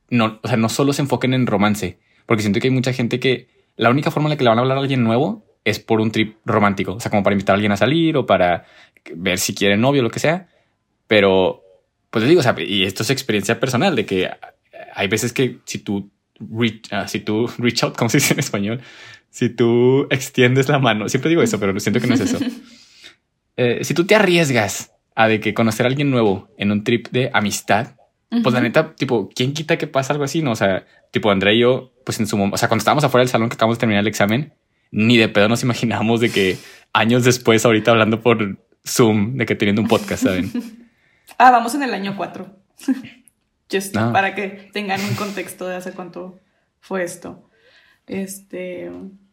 no, o sea, no solo se enfoquen en romance, porque siento que hay mucha gente que la única forma en la que le van a hablar a alguien nuevo es por un trip romántico, o sea, como para invitar a alguien a salir o para ver si quiere novio o lo que sea. Pero, pues les digo, o sea, y esto es experiencia personal de que hay veces que si tú reach, uh, si tú reach out, como se dice en español, si tú extiendes la mano, siempre digo eso, pero siento que no es eso. Eh, si tú te arriesgas a de que conocer a alguien nuevo en un trip de amistad, uh-huh. pues la neta, tipo, ¿quién quita que pasa algo así? No, o sea, tipo, Andrea y yo, pues en su momento, o sea, cuando estábamos afuera del salón que acabamos de terminar el examen, ni de pedo nos imaginábamos de que años después, ahorita hablando por Zoom, de que teniendo un podcast, ¿saben? Ah, vamos en el año cuatro. Just no. Para que tengan un contexto de hace cuánto fue esto. Este...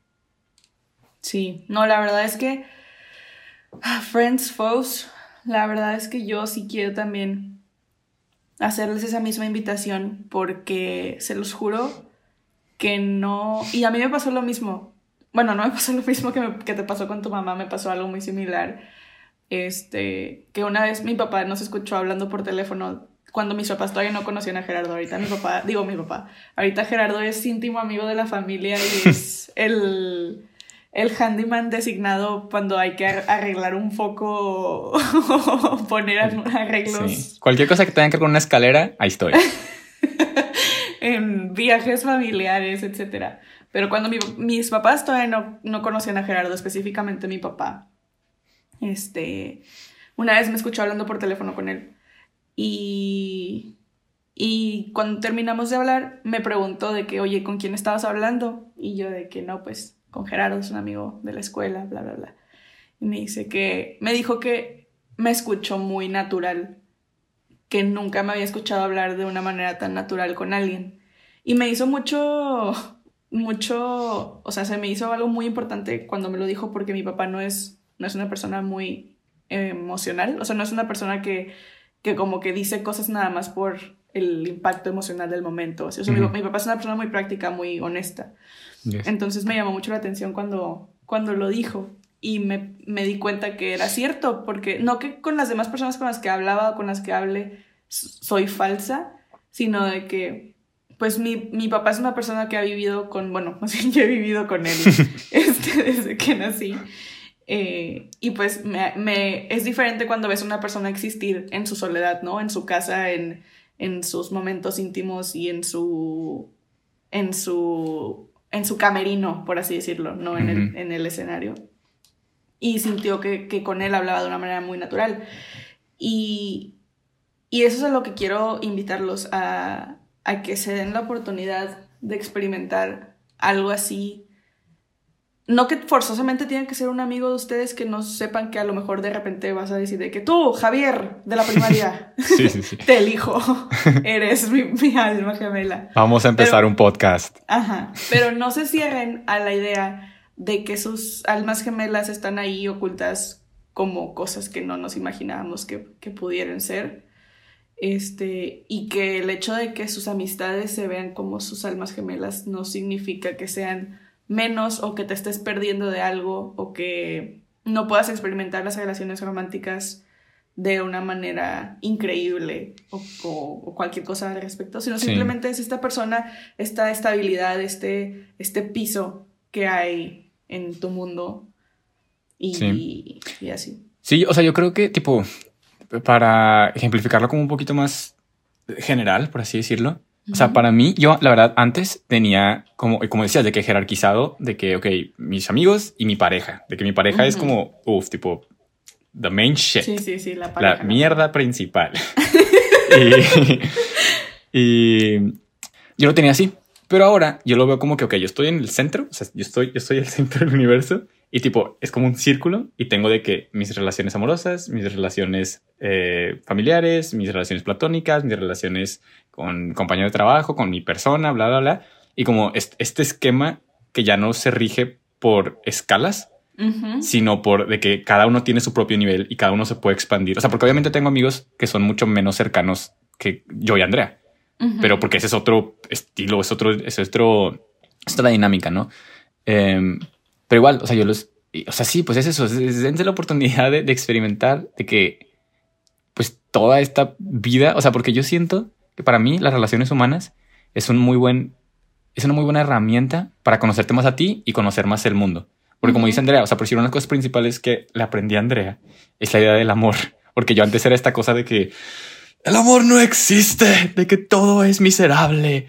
Sí, no, la verdad es que Friends, Foes, la verdad es que yo sí quiero también hacerles esa misma invitación porque se los juro que no... Y a mí me pasó lo mismo. Bueno, no me pasó lo mismo que, me, que te pasó con tu mamá, me pasó algo muy similar. Este, que una vez mi papá nos escuchó hablando por teléfono cuando mis papás todavía no conocían a Gerardo. Ahorita mi papá, digo mi papá, ahorita Gerardo es íntimo amigo de la familia y es el... el handyman designado cuando hay que arreglar un foco o poner arreglos. Sí. Cualquier cosa que tenga que ver con una escalera, ahí estoy. En viajes familiares, etcétera. Pero cuando mi, mis papás todavía no, no conocían a Gerardo, específicamente mi papá, este, una vez me escuchó hablando por teléfono con él. Y, y cuando terminamos de hablar, me preguntó de que, oye, ¿con quién estabas hablando? Y yo de que no, pues... con Gerardo, es un amigo de la escuela, bla, bla, bla. Y me dice que, me dijo que me escuchó muy natural, que nunca me había escuchado hablar de una manera tan natural con alguien. Y me hizo mucho, mucho, o sea, se me hizo algo muy importante cuando me lo dijo porque mi papá no es, no es una persona muy emocional, o sea, no es una persona que, que como que dice cosas nada más por el impacto emocional del momento. O sea, uh-huh. mi, mi papá es una persona muy práctica, muy honesta. Yes. Entonces me llamó mucho la atención cuando, cuando lo dijo y me, me di cuenta que era cierto, porque no que con las demás personas con las que hablaba o con las que hable soy falsa, sino de que pues mi, mi papá es una persona que ha vivido con, bueno, más bien yo he vivido con él este, desde que nací. Eh, y pues me, me, es diferente cuando ves a una persona existir en su soledad, ¿no? En su casa, en, en sus momentos íntimos y en su... en su en su camerino, por así decirlo, no en, uh-huh. el, en el escenario. Y sintió que, que con él hablaba de una manera muy natural. Y, y eso es a lo que quiero invitarlos a, a que se den la oportunidad de experimentar algo así. No que forzosamente tienen que ser un amigo de ustedes, que no sepan que a lo mejor de repente vas a decir de que tú, Javier, de la primaria, sí, sí, sí. te elijo, eres mi, mi alma gemela. Vamos a empezar pero, un podcast. Ajá, pero no se cierren a la idea de que sus almas gemelas están ahí ocultas como cosas que no nos imaginábamos que, que pudieran ser. Este, y que el hecho de que sus amistades se vean como sus almas gemelas no significa que sean menos o que te estés perdiendo de algo o que no puedas experimentar las relaciones románticas de una manera increíble o, o, o cualquier cosa al respecto, sino sí. simplemente es esta persona, esta estabilidad, este, este piso que hay en tu mundo y, sí. y, y así. Sí, o sea, yo creo que tipo, para ejemplificarlo como un poquito más general, por así decirlo, o sea, para mí, yo, la verdad, antes tenía, como, como decías, de que jerarquizado, de que, ok, mis amigos y mi pareja, de que mi pareja uh-huh. es como, uff, tipo, the main shit. Sí, sí, sí, la pareja. La mierda no. principal. y, y yo lo tenía así, pero ahora yo lo veo como que, ok, yo estoy en el centro, o sea, yo estoy, yo estoy en el centro del universo y tipo, es como un círculo y tengo de que mis relaciones amorosas, mis relaciones eh, familiares, mis relaciones platónicas, mis relaciones con compañeros de trabajo, con mi persona, bla, bla, bla. Y como este esquema que ya no se rige por escalas, uh-huh. sino por de que cada uno tiene su propio nivel y cada uno se puede expandir. O sea, porque obviamente tengo amigos que son mucho menos cercanos que yo y Andrea. Uh-huh. Pero porque ese es otro estilo, es otro, es otro, es otra dinámica, ¿no? Eh, pero igual, o sea, yo los... O sea, sí, pues es eso. Es, es, dense la oportunidad de, de experimentar, de que pues toda esta vida... O sea, porque yo siento que para mí las relaciones humanas es un muy buen, es una muy buena herramienta para conocerte más a ti y conocer más el mundo. Porque uh-huh. como dice Andrea, o sea, por si una de las cosas principales que le aprendí a Andrea es la idea del amor. Porque yo antes era esta cosa de que el amor no existe, de que todo es miserable.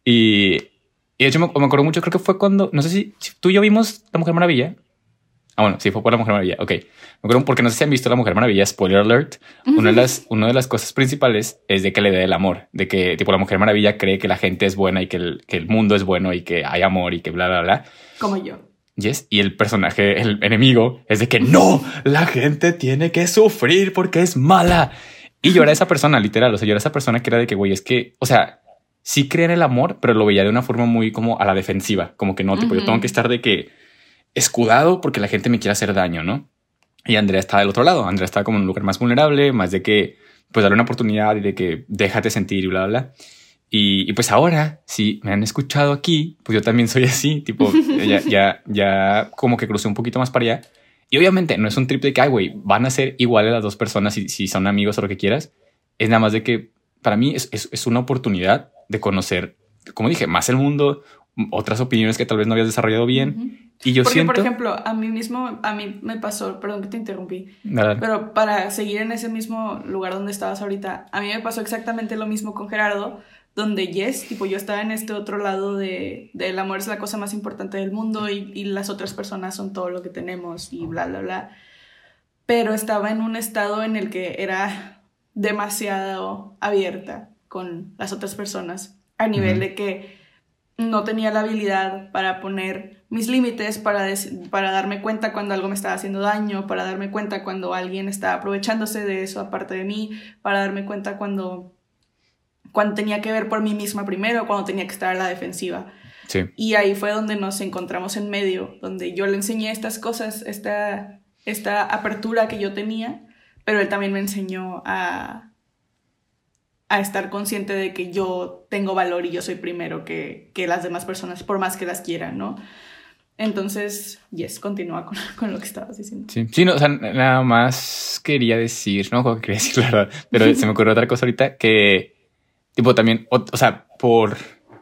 Y, y de hecho me, me acuerdo mucho, creo que fue cuando, no sé si, si tú y yo vimos La Mujer Maravilla. Ah, bueno, sí, fue por La Mujer Maravilla. Ok. Me acuerdo porque no sé si han visto La Mujer Maravilla. Spoiler alert. Uh-huh. Una de las, una de las cosas principales es de que le dé el amor. De que, tipo, La Mujer Maravilla cree que la gente es buena y que el, que el mundo es bueno y que hay amor y que bla, bla, bla. Como yo. Yes. Y el personaje, el enemigo, es de que no, la gente tiene que sufrir porque es mala. Y yo era esa persona, literal. O sea, yo era esa persona que era de que, güey, es que, o sea, sí creía en el amor, pero lo veía de una forma muy como a la defensiva. Como que no, tipo, uh-huh. yo tengo que estar de que escudado porque la gente me quiere hacer daño, ¿no? Y Andrea está del otro lado. Andrea está como en un lugar más vulnerable, más de que, pues, darle una oportunidad y de que déjate sentir y bla, bla, bla. Y, y pues ahora, si me han escuchado aquí, pues yo también soy así, tipo, ya, ya, ya como que crucé un poquito más para allá. Y obviamente no es un trip de que, ay, güey, van a ser iguales las dos personas si, si son amigos o lo que quieras. Es nada más de que para mí es, es, es una oportunidad de conocer, como dije, más el mundo, otras opiniones que tal vez no habías desarrollado bien. Uh-huh. Y yo Porque, siento... por ejemplo, a mí mismo, a mí me pasó, perdón que te interrumpí, Nada. Pero para seguir en ese mismo lugar donde estabas ahorita, a mí me pasó exactamente lo mismo con Gerardo, donde yes, tipo yo estaba en este otro lado de, de el amor es la cosa más importante del mundo y, y las otras personas son todo lo que tenemos y bla, bla, bla. Pero estaba en un estado en el que era demasiado abierta con las otras personas, a nivel uh-huh. de que no tenía la habilidad para poner mis límites, para, des- para darme cuenta cuando algo me estaba haciendo daño, para darme cuenta cuando alguien estaba aprovechándose de eso aparte de mí, para darme cuenta cuando... cuando tenía que ver por mí misma primero, cuando tenía que estar a la defensiva. Sí. Y ahí fue donde nos encontramos en medio, donde yo le enseñé estas cosas, esta, esta apertura que yo tenía, pero él también me enseñó a, a estar consciente de que yo tengo valor y yo soy primero que, que las demás personas, por más que las quieran, ¿no? Entonces, yes, continúa con, con lo que estabas diciendo. Sí, sí, no, o sea, nada más quería decir, no me quería decir la verdad, pero se me ocurrió otra cosa ahorita que... Tipo también, o, o sea, por...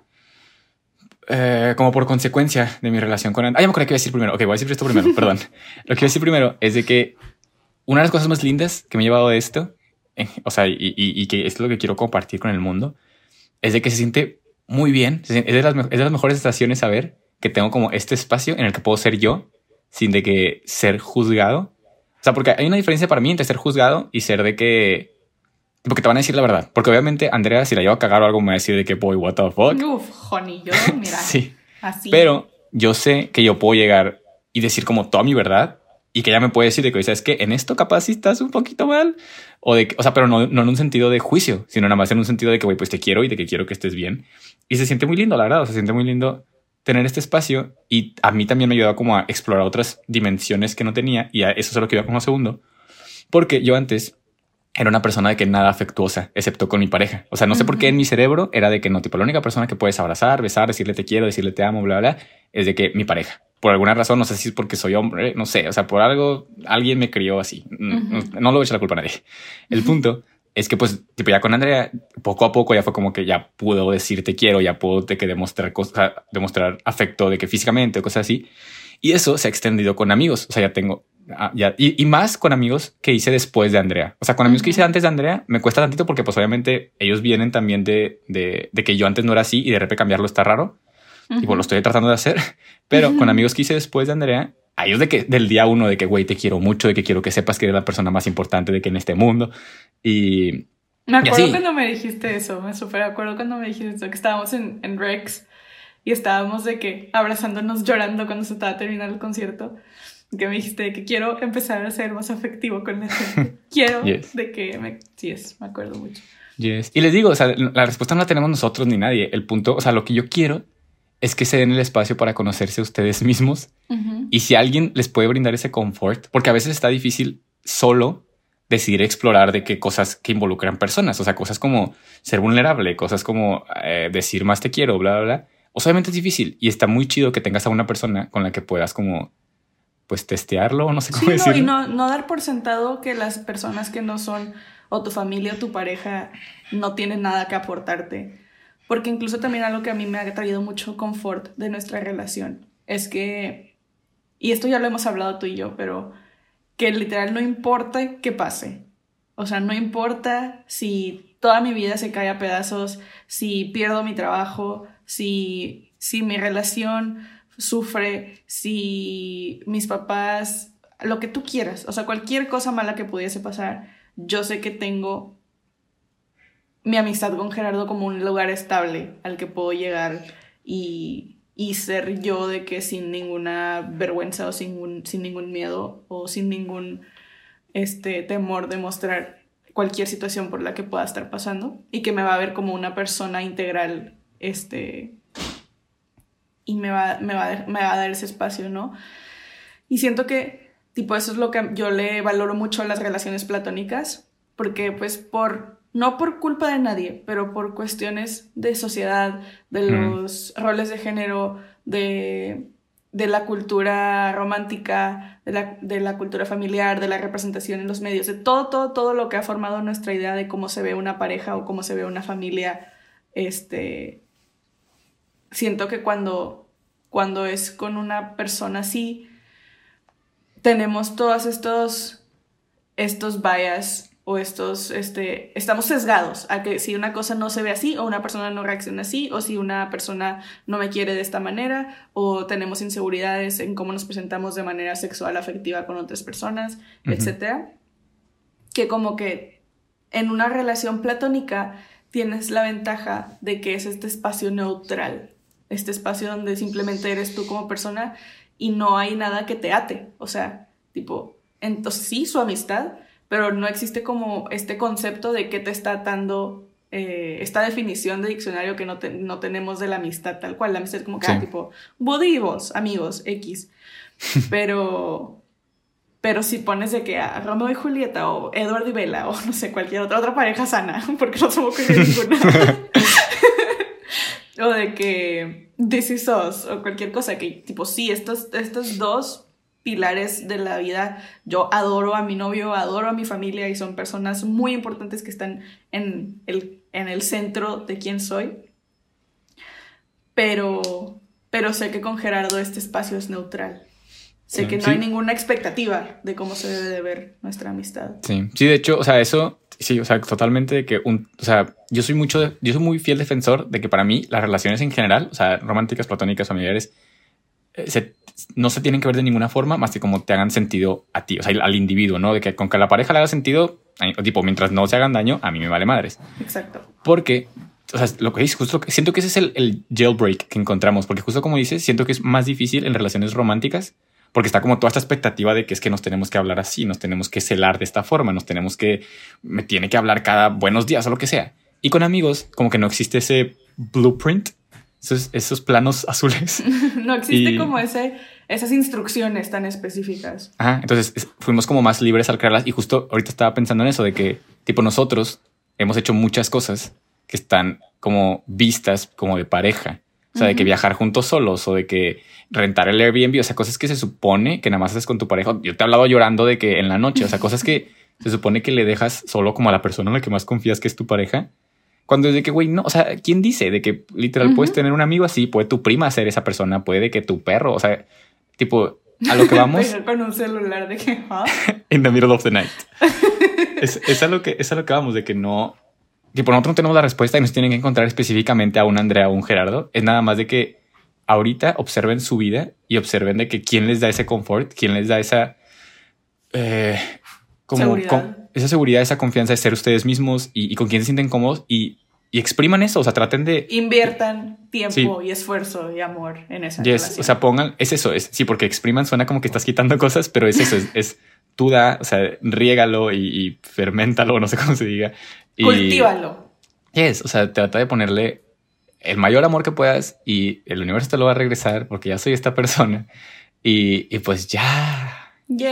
Eh, como por consecuencia de mi relación con... Ah, ya me acuerdo que iba a decir primero. Ok, voy a decir esto primero, perdón. Lo que iba a decir primero es de que una de las cosas más lindas que me he llevado de esto, eh, o sea, y, y, y que es lo que quiero compartir con el mundo, es de que se siente muy bien. Se siente, es, de las, es de las mejores sensaciones saber que tengo como este espacio en el que puedo ser yo sin de que ser juzgado. O sea, porque hay una diferencia para mí entre ser juzgado y ser de que... Porque te van a decir la verdad. Porque obviamente Andrea, si la llevo a cagar o algo, me va a decir de que, boy, what the fuck. Uf, honey, yo, mira. Sí. Así. Pero yo sé que yo puedo llegar y decir como toda mi verdad y que ella me puede decir de que, ¿sabes qué? En esto capaz si estás un poquito mal. O de que, o sea, pero no, no en un sentido de juicio, sino nada más en un sentido de que, güey, pues te quiero y de que quiero que estés bien. Y se siente muy lindo, la verdad. O sea, se siente muy lindo tener este espacio y a mí también me ayuda como a explorar otras dimensiones que no tenía y a eso es lo que iba como segundo. Porque yo antes... era una persona de que nada afectuosa, excepto con mi pareja. O sea, no sé uh-huh. por qué en mi cerebro era de que no, tipo, la única persona que puedes abrazar, besar, decirle te quiero, decirle te amo, bla, bla, es de que mi pareja. Por alguna razón, no sé si es porque soy hombre, no sé. O sea, por algo, alguien me crió así. Uh-huh. No, no le voy a echar la culpa a nadie. El uh-huh. punto es que, pues, tipo, ya con Andrea, poco a poco ya fue como que ya puedo decir te quiero, ya puedo de que demostrar cosas, demostrar afecto de que físicamente o cosas así. Y eso se ha extendido con amigos. O sea, ya tengo... Ah, ya. Y, y más con amigos que hice después de Andrea. O sea, con amigos uh-huh. que hice antes de Andrea me cuesta tantito porque pues obviamente ellos vienen también de, de, de que yo antes no era así y de repente cambiarlo está raro. Uh-huh. Y pues lo estoy tratando de hacer. Pero uh-huh. con amigos que hice después de Andrea, a ellos de que del día uno de que güey te quiero mucho, de que quiero que sepas que eres la persona más importante de que en este mundo. Y me acuerdo cuando me dijiste eso. Me súper acuerdo cuando me dijiste eso, que estábamos en, en Rex y estábamos de que abrazándonos, llorando cuando se estaba terminando el concierto. Que me dijiste que quiero empezar a ser más afectivo con la gente. Quiero yes. de que me... Sí, es, me acuerdo mucho. Yes. Y les digo, o sea, la respuesta no la tenemos nosotros ni nadie. El punto, o sea, lo que yo quiero es que se den el espacio para conocerse a ustedes mismos. Uh-huh. Y si alguien les puede brindar ese confort, porque a veces está difícil solo decidir explorar de qué cosas que involucran personas. O sea, cosas como ser vulnerable, cosas como eh, decir más te quiero, bla, bla, bla. O sea, obviamente es difícil y está muy chido que tengas a una persona con la que puedas como... pues testearlo, no sé cómo sí, decirlo. No, y no, no dar por sentado que las personas que no son o tu familia o tu pareja no tienen nada que aportarte. Porque incluso también algo que a mí me ha traído mucho confort de nuestra relación es que, y esto ya lo hemos hablado tú y yo, pero que literal no importa qué pase. O sea, no importa si toda mi vida se cae a pedazos, si pierdo mi trabajo, si, si mi relación sufre, si mis papás, lo que tú quieras, o sea, cualquier cosa mala que pudiese pasar, yo sé que tengo mi amistad con Gerardo como un lugar estable al que puedo llegar y, y ser yo de que sin ninguna vergüenza o sin, un, sin ningún miedo o sin ningún este, temor de mostrar cualquier situación por la que pueda estar pasando y que me va a ver como una persona integral este, y me va, me, va, me va a dar ese espacio, ¿no? Y siento que tipo eso es lo que yo le valoro mucho a las relaciones platónicas porque pues por... no por culpa de nadie, pero por cuestiones de sociedad, de los mm. roles de género, de, de la cultura romántica, de la, de la cultura familiar, de la representación en los medios, de todo, todo, todo lo que ha formado nuestra idea de cómo se ve una pareja o cómo se ve una familia. Este, siento que cuando, cuando es con una persona así, tenemos todos estos, estos bias o estos, este, estamos sesgados a que si una cosa no se ve así o una persona no reacciona así o si una persona no me quiere de esta manera o tenemos inseguridades en cómo nos presentamos de manera sexual, afectiva con otras personas, uh-huh. etcétera. Que como que en una relación platónica tienes la ventaja de que es este espacio neutral, este espacio donde simplemente eres tú como persona y no hay nada que te ate, o sea, tipo, entonces sí, su amistad, pero no existe como este concepto de qué te está atando, eh, esta definición de diccionario que no, te, no tenemos de la amistad tal cual. La amistad es como que, sí. ah, tipo, budivos, amigos, X. Pero, pero si pones de que a Romeo y Julieta o Edward y Bella o no sé, cualquier otra, otra pareja sana, porque no somos que ninguna. O de que This Is Us o cualquier cosa que, tipo, sí, estos, estos dos pilares de la vida. Yo adoro a mi novio, adoro a mi familia y son personas muy importantes que están en el, en el centro de quién soy. Pero, pero sé que con Gerardo este espacio es neutral. Sé sí, que no sí. hay ninguna expectativa de cómo se debe de ver nuestra amistad. Sí, sí, de hecho, o sea, eso, sí, o sea, totalmente de que un, o sea, yo soy mucho, de, yo soy muy fiel defensor de que para mí las relaciones en general, o sea, románticas, platónicas, familiares, eh, se no se tienen que ver de ninguna forma más que como te hagan sentido a ti, o sea, al individuo, ¿no? De que con que a la pareja le haga sentido, tipo, mientras no se hagan daño, a mí me vale madres. Exacto. Porque, o sea, lo que dices, justo, siento que ese es el, el jailbreak que encontramos, porque justo como dices, siento que es más difícil en relaciones románticas, porque está como toda esta expectativa de que es que nos tenemos que hablar así, nos tenemos que celar de esta forma, nos tenemos que, me tiene que hablar cada buenos días o lo que sea. Y con amigos, como que no existe ese blueprint, esos, esos planos azules. No existe y... como ese, esas instrucciones tan específicas. Ajá, entonces es, fuimos como más libres al crearlas y justo ahorita estaba pensando en eso, de que tipo nosotros hemos hecho muchas cosas que están como vistas como de pareja. O sea, uh-huh. de que viajar juntos solos o de que rentar el Airbnb, o sea, cosas que se supone que nada más haces con tu pareja. Yo te he hablado llorando de que en la noche, o sea, cosas que se supone que le dejas solo como a la persona en la que más confías que es tu pareja. Cuando es de que, güey, no, o sea, ¿quién dice? De que literal uh-huh. puedes tener un amigo así, puede tu prima ser esa persona, puede que tu perro, o sea, tipo, a lo que vamos. Con un celular de que, ¿huh? In the middle of the night. es, es, a lo que, es a lo que vamos, de que no, tipo, nosotros no tenemos la respuesta y nos tienen que encontrar específicamente a un Andrea o un Gerardo. Es nada más de que ahorita observen su vida y observen de que quién les da ese confort, quién les da esa, eh, como, seguridad. Con, esa seguridad, esa confianza de ser ustedes mismos y, y con quién se sienten cómodos y, y expriman eso. O sea, traten de... Inviertan tiempo sí. y esfuerzo y amor en esa yes. relación. O sea, pongan... Es eso. Es, sí, porque expriman suena como que estás quitando cosas, pero es eso. es, es tú da, o sea, riégalo y, y ferméntalo, no sé cómo se diga. Y, cultívalo. Yes. O sea, trata de ponerle el mayor amor que puedas y el universo te lo va a regresar porque ya soy esta persona. Y, y pues ya...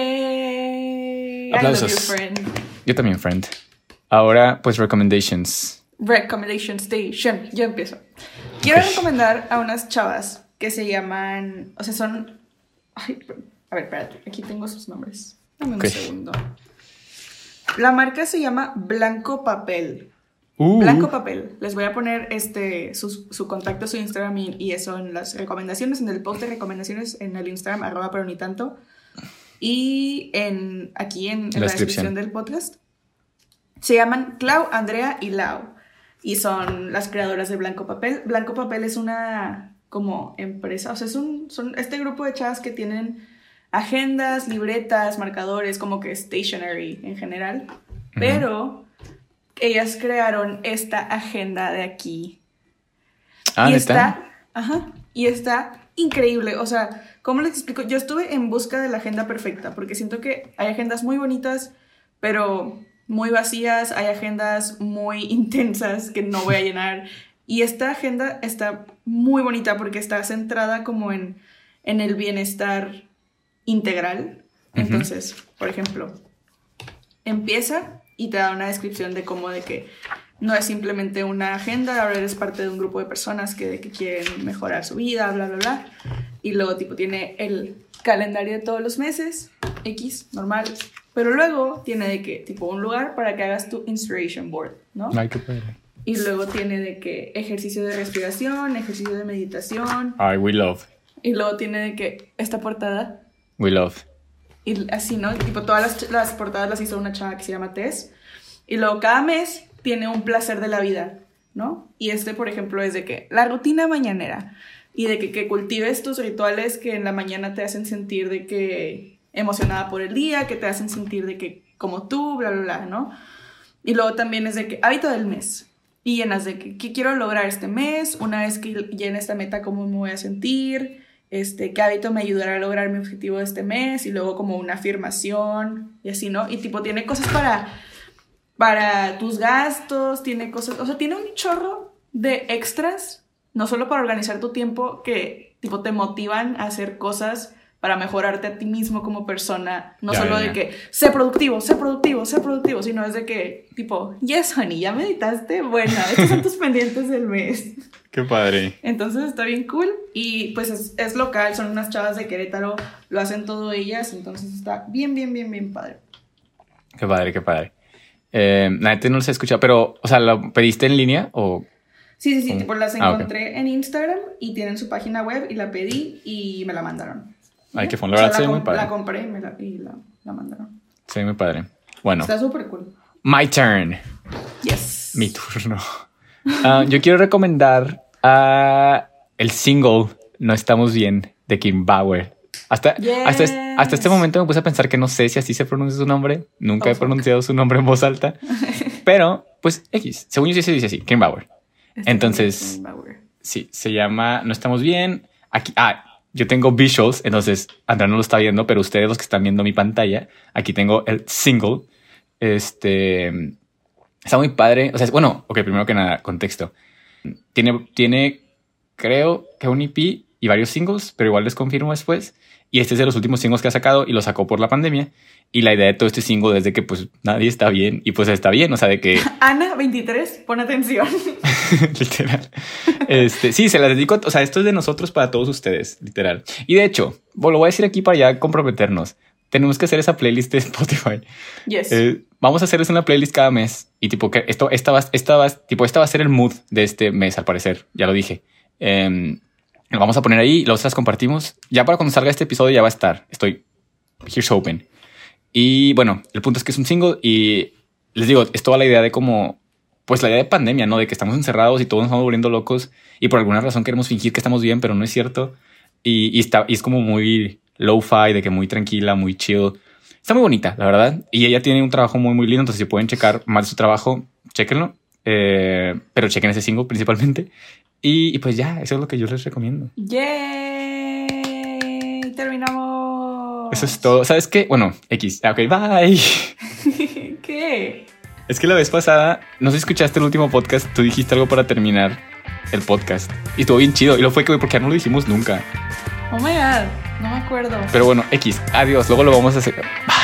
Yay. Aplausos. I love you, friend. Yo también, friend. Ahora, pues, recommendations. Recommendation Station. Yo empiezo. Quiero okay. recomendar a unas chavas que se llaman... O sea, son... Ay, a ver, espérate. Aquí tengo sus nombres. Dame okay. un segundo. La marca se llama Blanco Papel. Uh. Blanco Papel. Les voy a poner este su, su contacto, su Instagram y, y eso en las recomendaciones, en el post de recomendaciones en el Instagram, arroba pero ni tanto. Y en, aquí en, en la, la descripción del podcast. Se llaman Clau, Andrea y Lau. Y son las creadoras de Blanco Papel. Blanco Papel es una como empresa, o sea, es un, son este grupo de chavas que tienen agendas, libretas, marcadores, como que stationery en general. Uh-huh. Pero ellas crearon esta agenda de aquí. Ah, y ¿neta? está, ajá, y está increíble. O sea, ¿cómo les explico? Yo estuve en busca de la agenda perfecta, porque siento que hay agendas muy bonitas, pero muy vacías, hay agendas muy intensas que no voy a llenar. Y esta agenda está muy bonita porque está centrada como en, en el bienestar integral. Uh-huh. Entonces, por ejemplo, empieza y te da una descripción de cómo de que no es simplemente una agenda, ahora eres parte de un grupo de personas que, de que quieren mejorar su vida, bla, bla, bla. Y luego tipo tiene el calendario de todos los meses, X, normal. Pero luego tiene de que, tipo, un lugar para que hagas tu inspiration board, ¿no? Ay, qué padre. Y luego tiene de que ejercicio de respiración, ejercicio de meditación. Ay, we love. Y luego tiene de que esta portada. We love. Y así, ¿no? Tipo, todas las, las portadas las hizo una chava que se llama Tess. Y luego cada mes tiene un placer de la vida, ¿no? Y este, por ejemplo, es de que la rutina mañanera. Y de que, que cultives tus rituales que en la mañana te hacen sentir de que emocionada por el día, que te hacen sentir de que como tú, bla, bla, bla, ¿no? Y luego también es de que hábito del mes. Y llenas de que, qué quiero lograr este mes, una vez que llene esta meta, cómo me voy a sentir, este, qué hábito me ayudará a lograr mi objetivo de este mes, y luego como una afirmación, y así, ¿no? Y tipo, tiene cosas para, para tus gastos, tiene cosas, o sea, tiene un chorro de extras, no solo para organizar tu tiempo, que tipo te motivan a hacer cosas para mejorarte a ti mismo como persona, no ya, solo ya. de que sé productivo, sé productivo, sé productivo, sino es de que, tipo, yes, honey, ¿ya meditaste? Bueno, estos son tus pendientes del mes. Qué padre. Entonces está bien cool, y pues es, es local, son unas chavas de Querétaro, lo hacen todo ellas, entonces está bien, bien, bien, bien padre. Qué padre, qué padre. Eh, la gente no los he escuchado, pero, o sea, ¿lo pediste en línea o...? Sí, sí, sí, ¿Cómo? tipo las encontré ah, okay. en Instagram y tienen su página web y la pedí y me la mandaron. Ay, qué fun, la verdad, o sea, se ve muy padre. La compré y, me la, y la, la mandaron. Se ve muy padre. Bueno. Está súper cool. My turn. Yes. Mi turno. Uh, yo quiero recomendar uh, el single No Estamos Bien de Kim Bauer. Hasta, yes. hasta, hasta este momento me puse a pensar que no sé si así se pronuncia su nombre. Nunca oh, he pronunciado fuck. su nombre en voz alta. Pero, pues, X. Según yo sí se dice así, Kim Bauer. Este Entonces, Kim Bauer. Sí, se llama No Estamos Bien. Aquí, ah, yo tengo visuals, entonces Andrea no lo está viendo, pero ustedes los que están viendo mi pantalla, aquí tengo el single. Este está muy padre. O sea, bueno, ok, primero que nada, contexto. Tiene, tiene, creo que un E P y varios singles, pero igual les confirmo después. Y este es de los últimos singles que ha sacado y lo sacó por la pandemia. Y la idea de todo este single es de que pues nadie está bien y pues está bien, o sea, de que... Ana, veintitrés, pon atención. Literal. Este, sí, se las dedico, o sea, esto es de nosotros para todos ustedes, literal. Y de hecho, lo voy a decir aquí para ya comprometernos. Tenemos que hacer esa playlist de Spotify. Yes. Eh, vamos a hacerles una playlist cada mes. Y tipo, que esto, esta va, esta va, tipo, esta va a ser el mood de este mes, al parecer. Ya lo dije. Eh, lo vamos a poner ahí, las otras compartimos. Ya para cuando salga este episodio ya va a estar. Estoy here's open. Y bueno, el punto es que es un single y les digo, es toda la idea de como, pues la idea de pandemia, ¿no? De que estamos encerrados y todos nos estamos volviendo locos y por alguna razón queremos fingir que estamos bien, pero no es cierto. Y, y, está, y es como muy lo-fi, de que muy tranquila, muy chill. Está muy bonita, la verdad. Y ella tiene un trabajo muy, muy lindo, entonces si pueden checar más de su trabajo, chéquenlo. Eh, pero chequen ese single principalmente. Y, y pues ya, eso es lo que yo les recomiendo. ¡Yay! Terminamos. Eso es todo. ¿Sabes qué? Bueno, X. Ok, bye. ¿Qué? Es que la vez pasada, no sé si escuchaste el último podcast, tú dijiste algo para terminar el podcast. Y estuvo bien chido. Y lo fue que, porque no lo dijimos nunca. Oh my God, no me acuerdo. Pero bueno, X. Adiós. Luego lo vamos a hacer.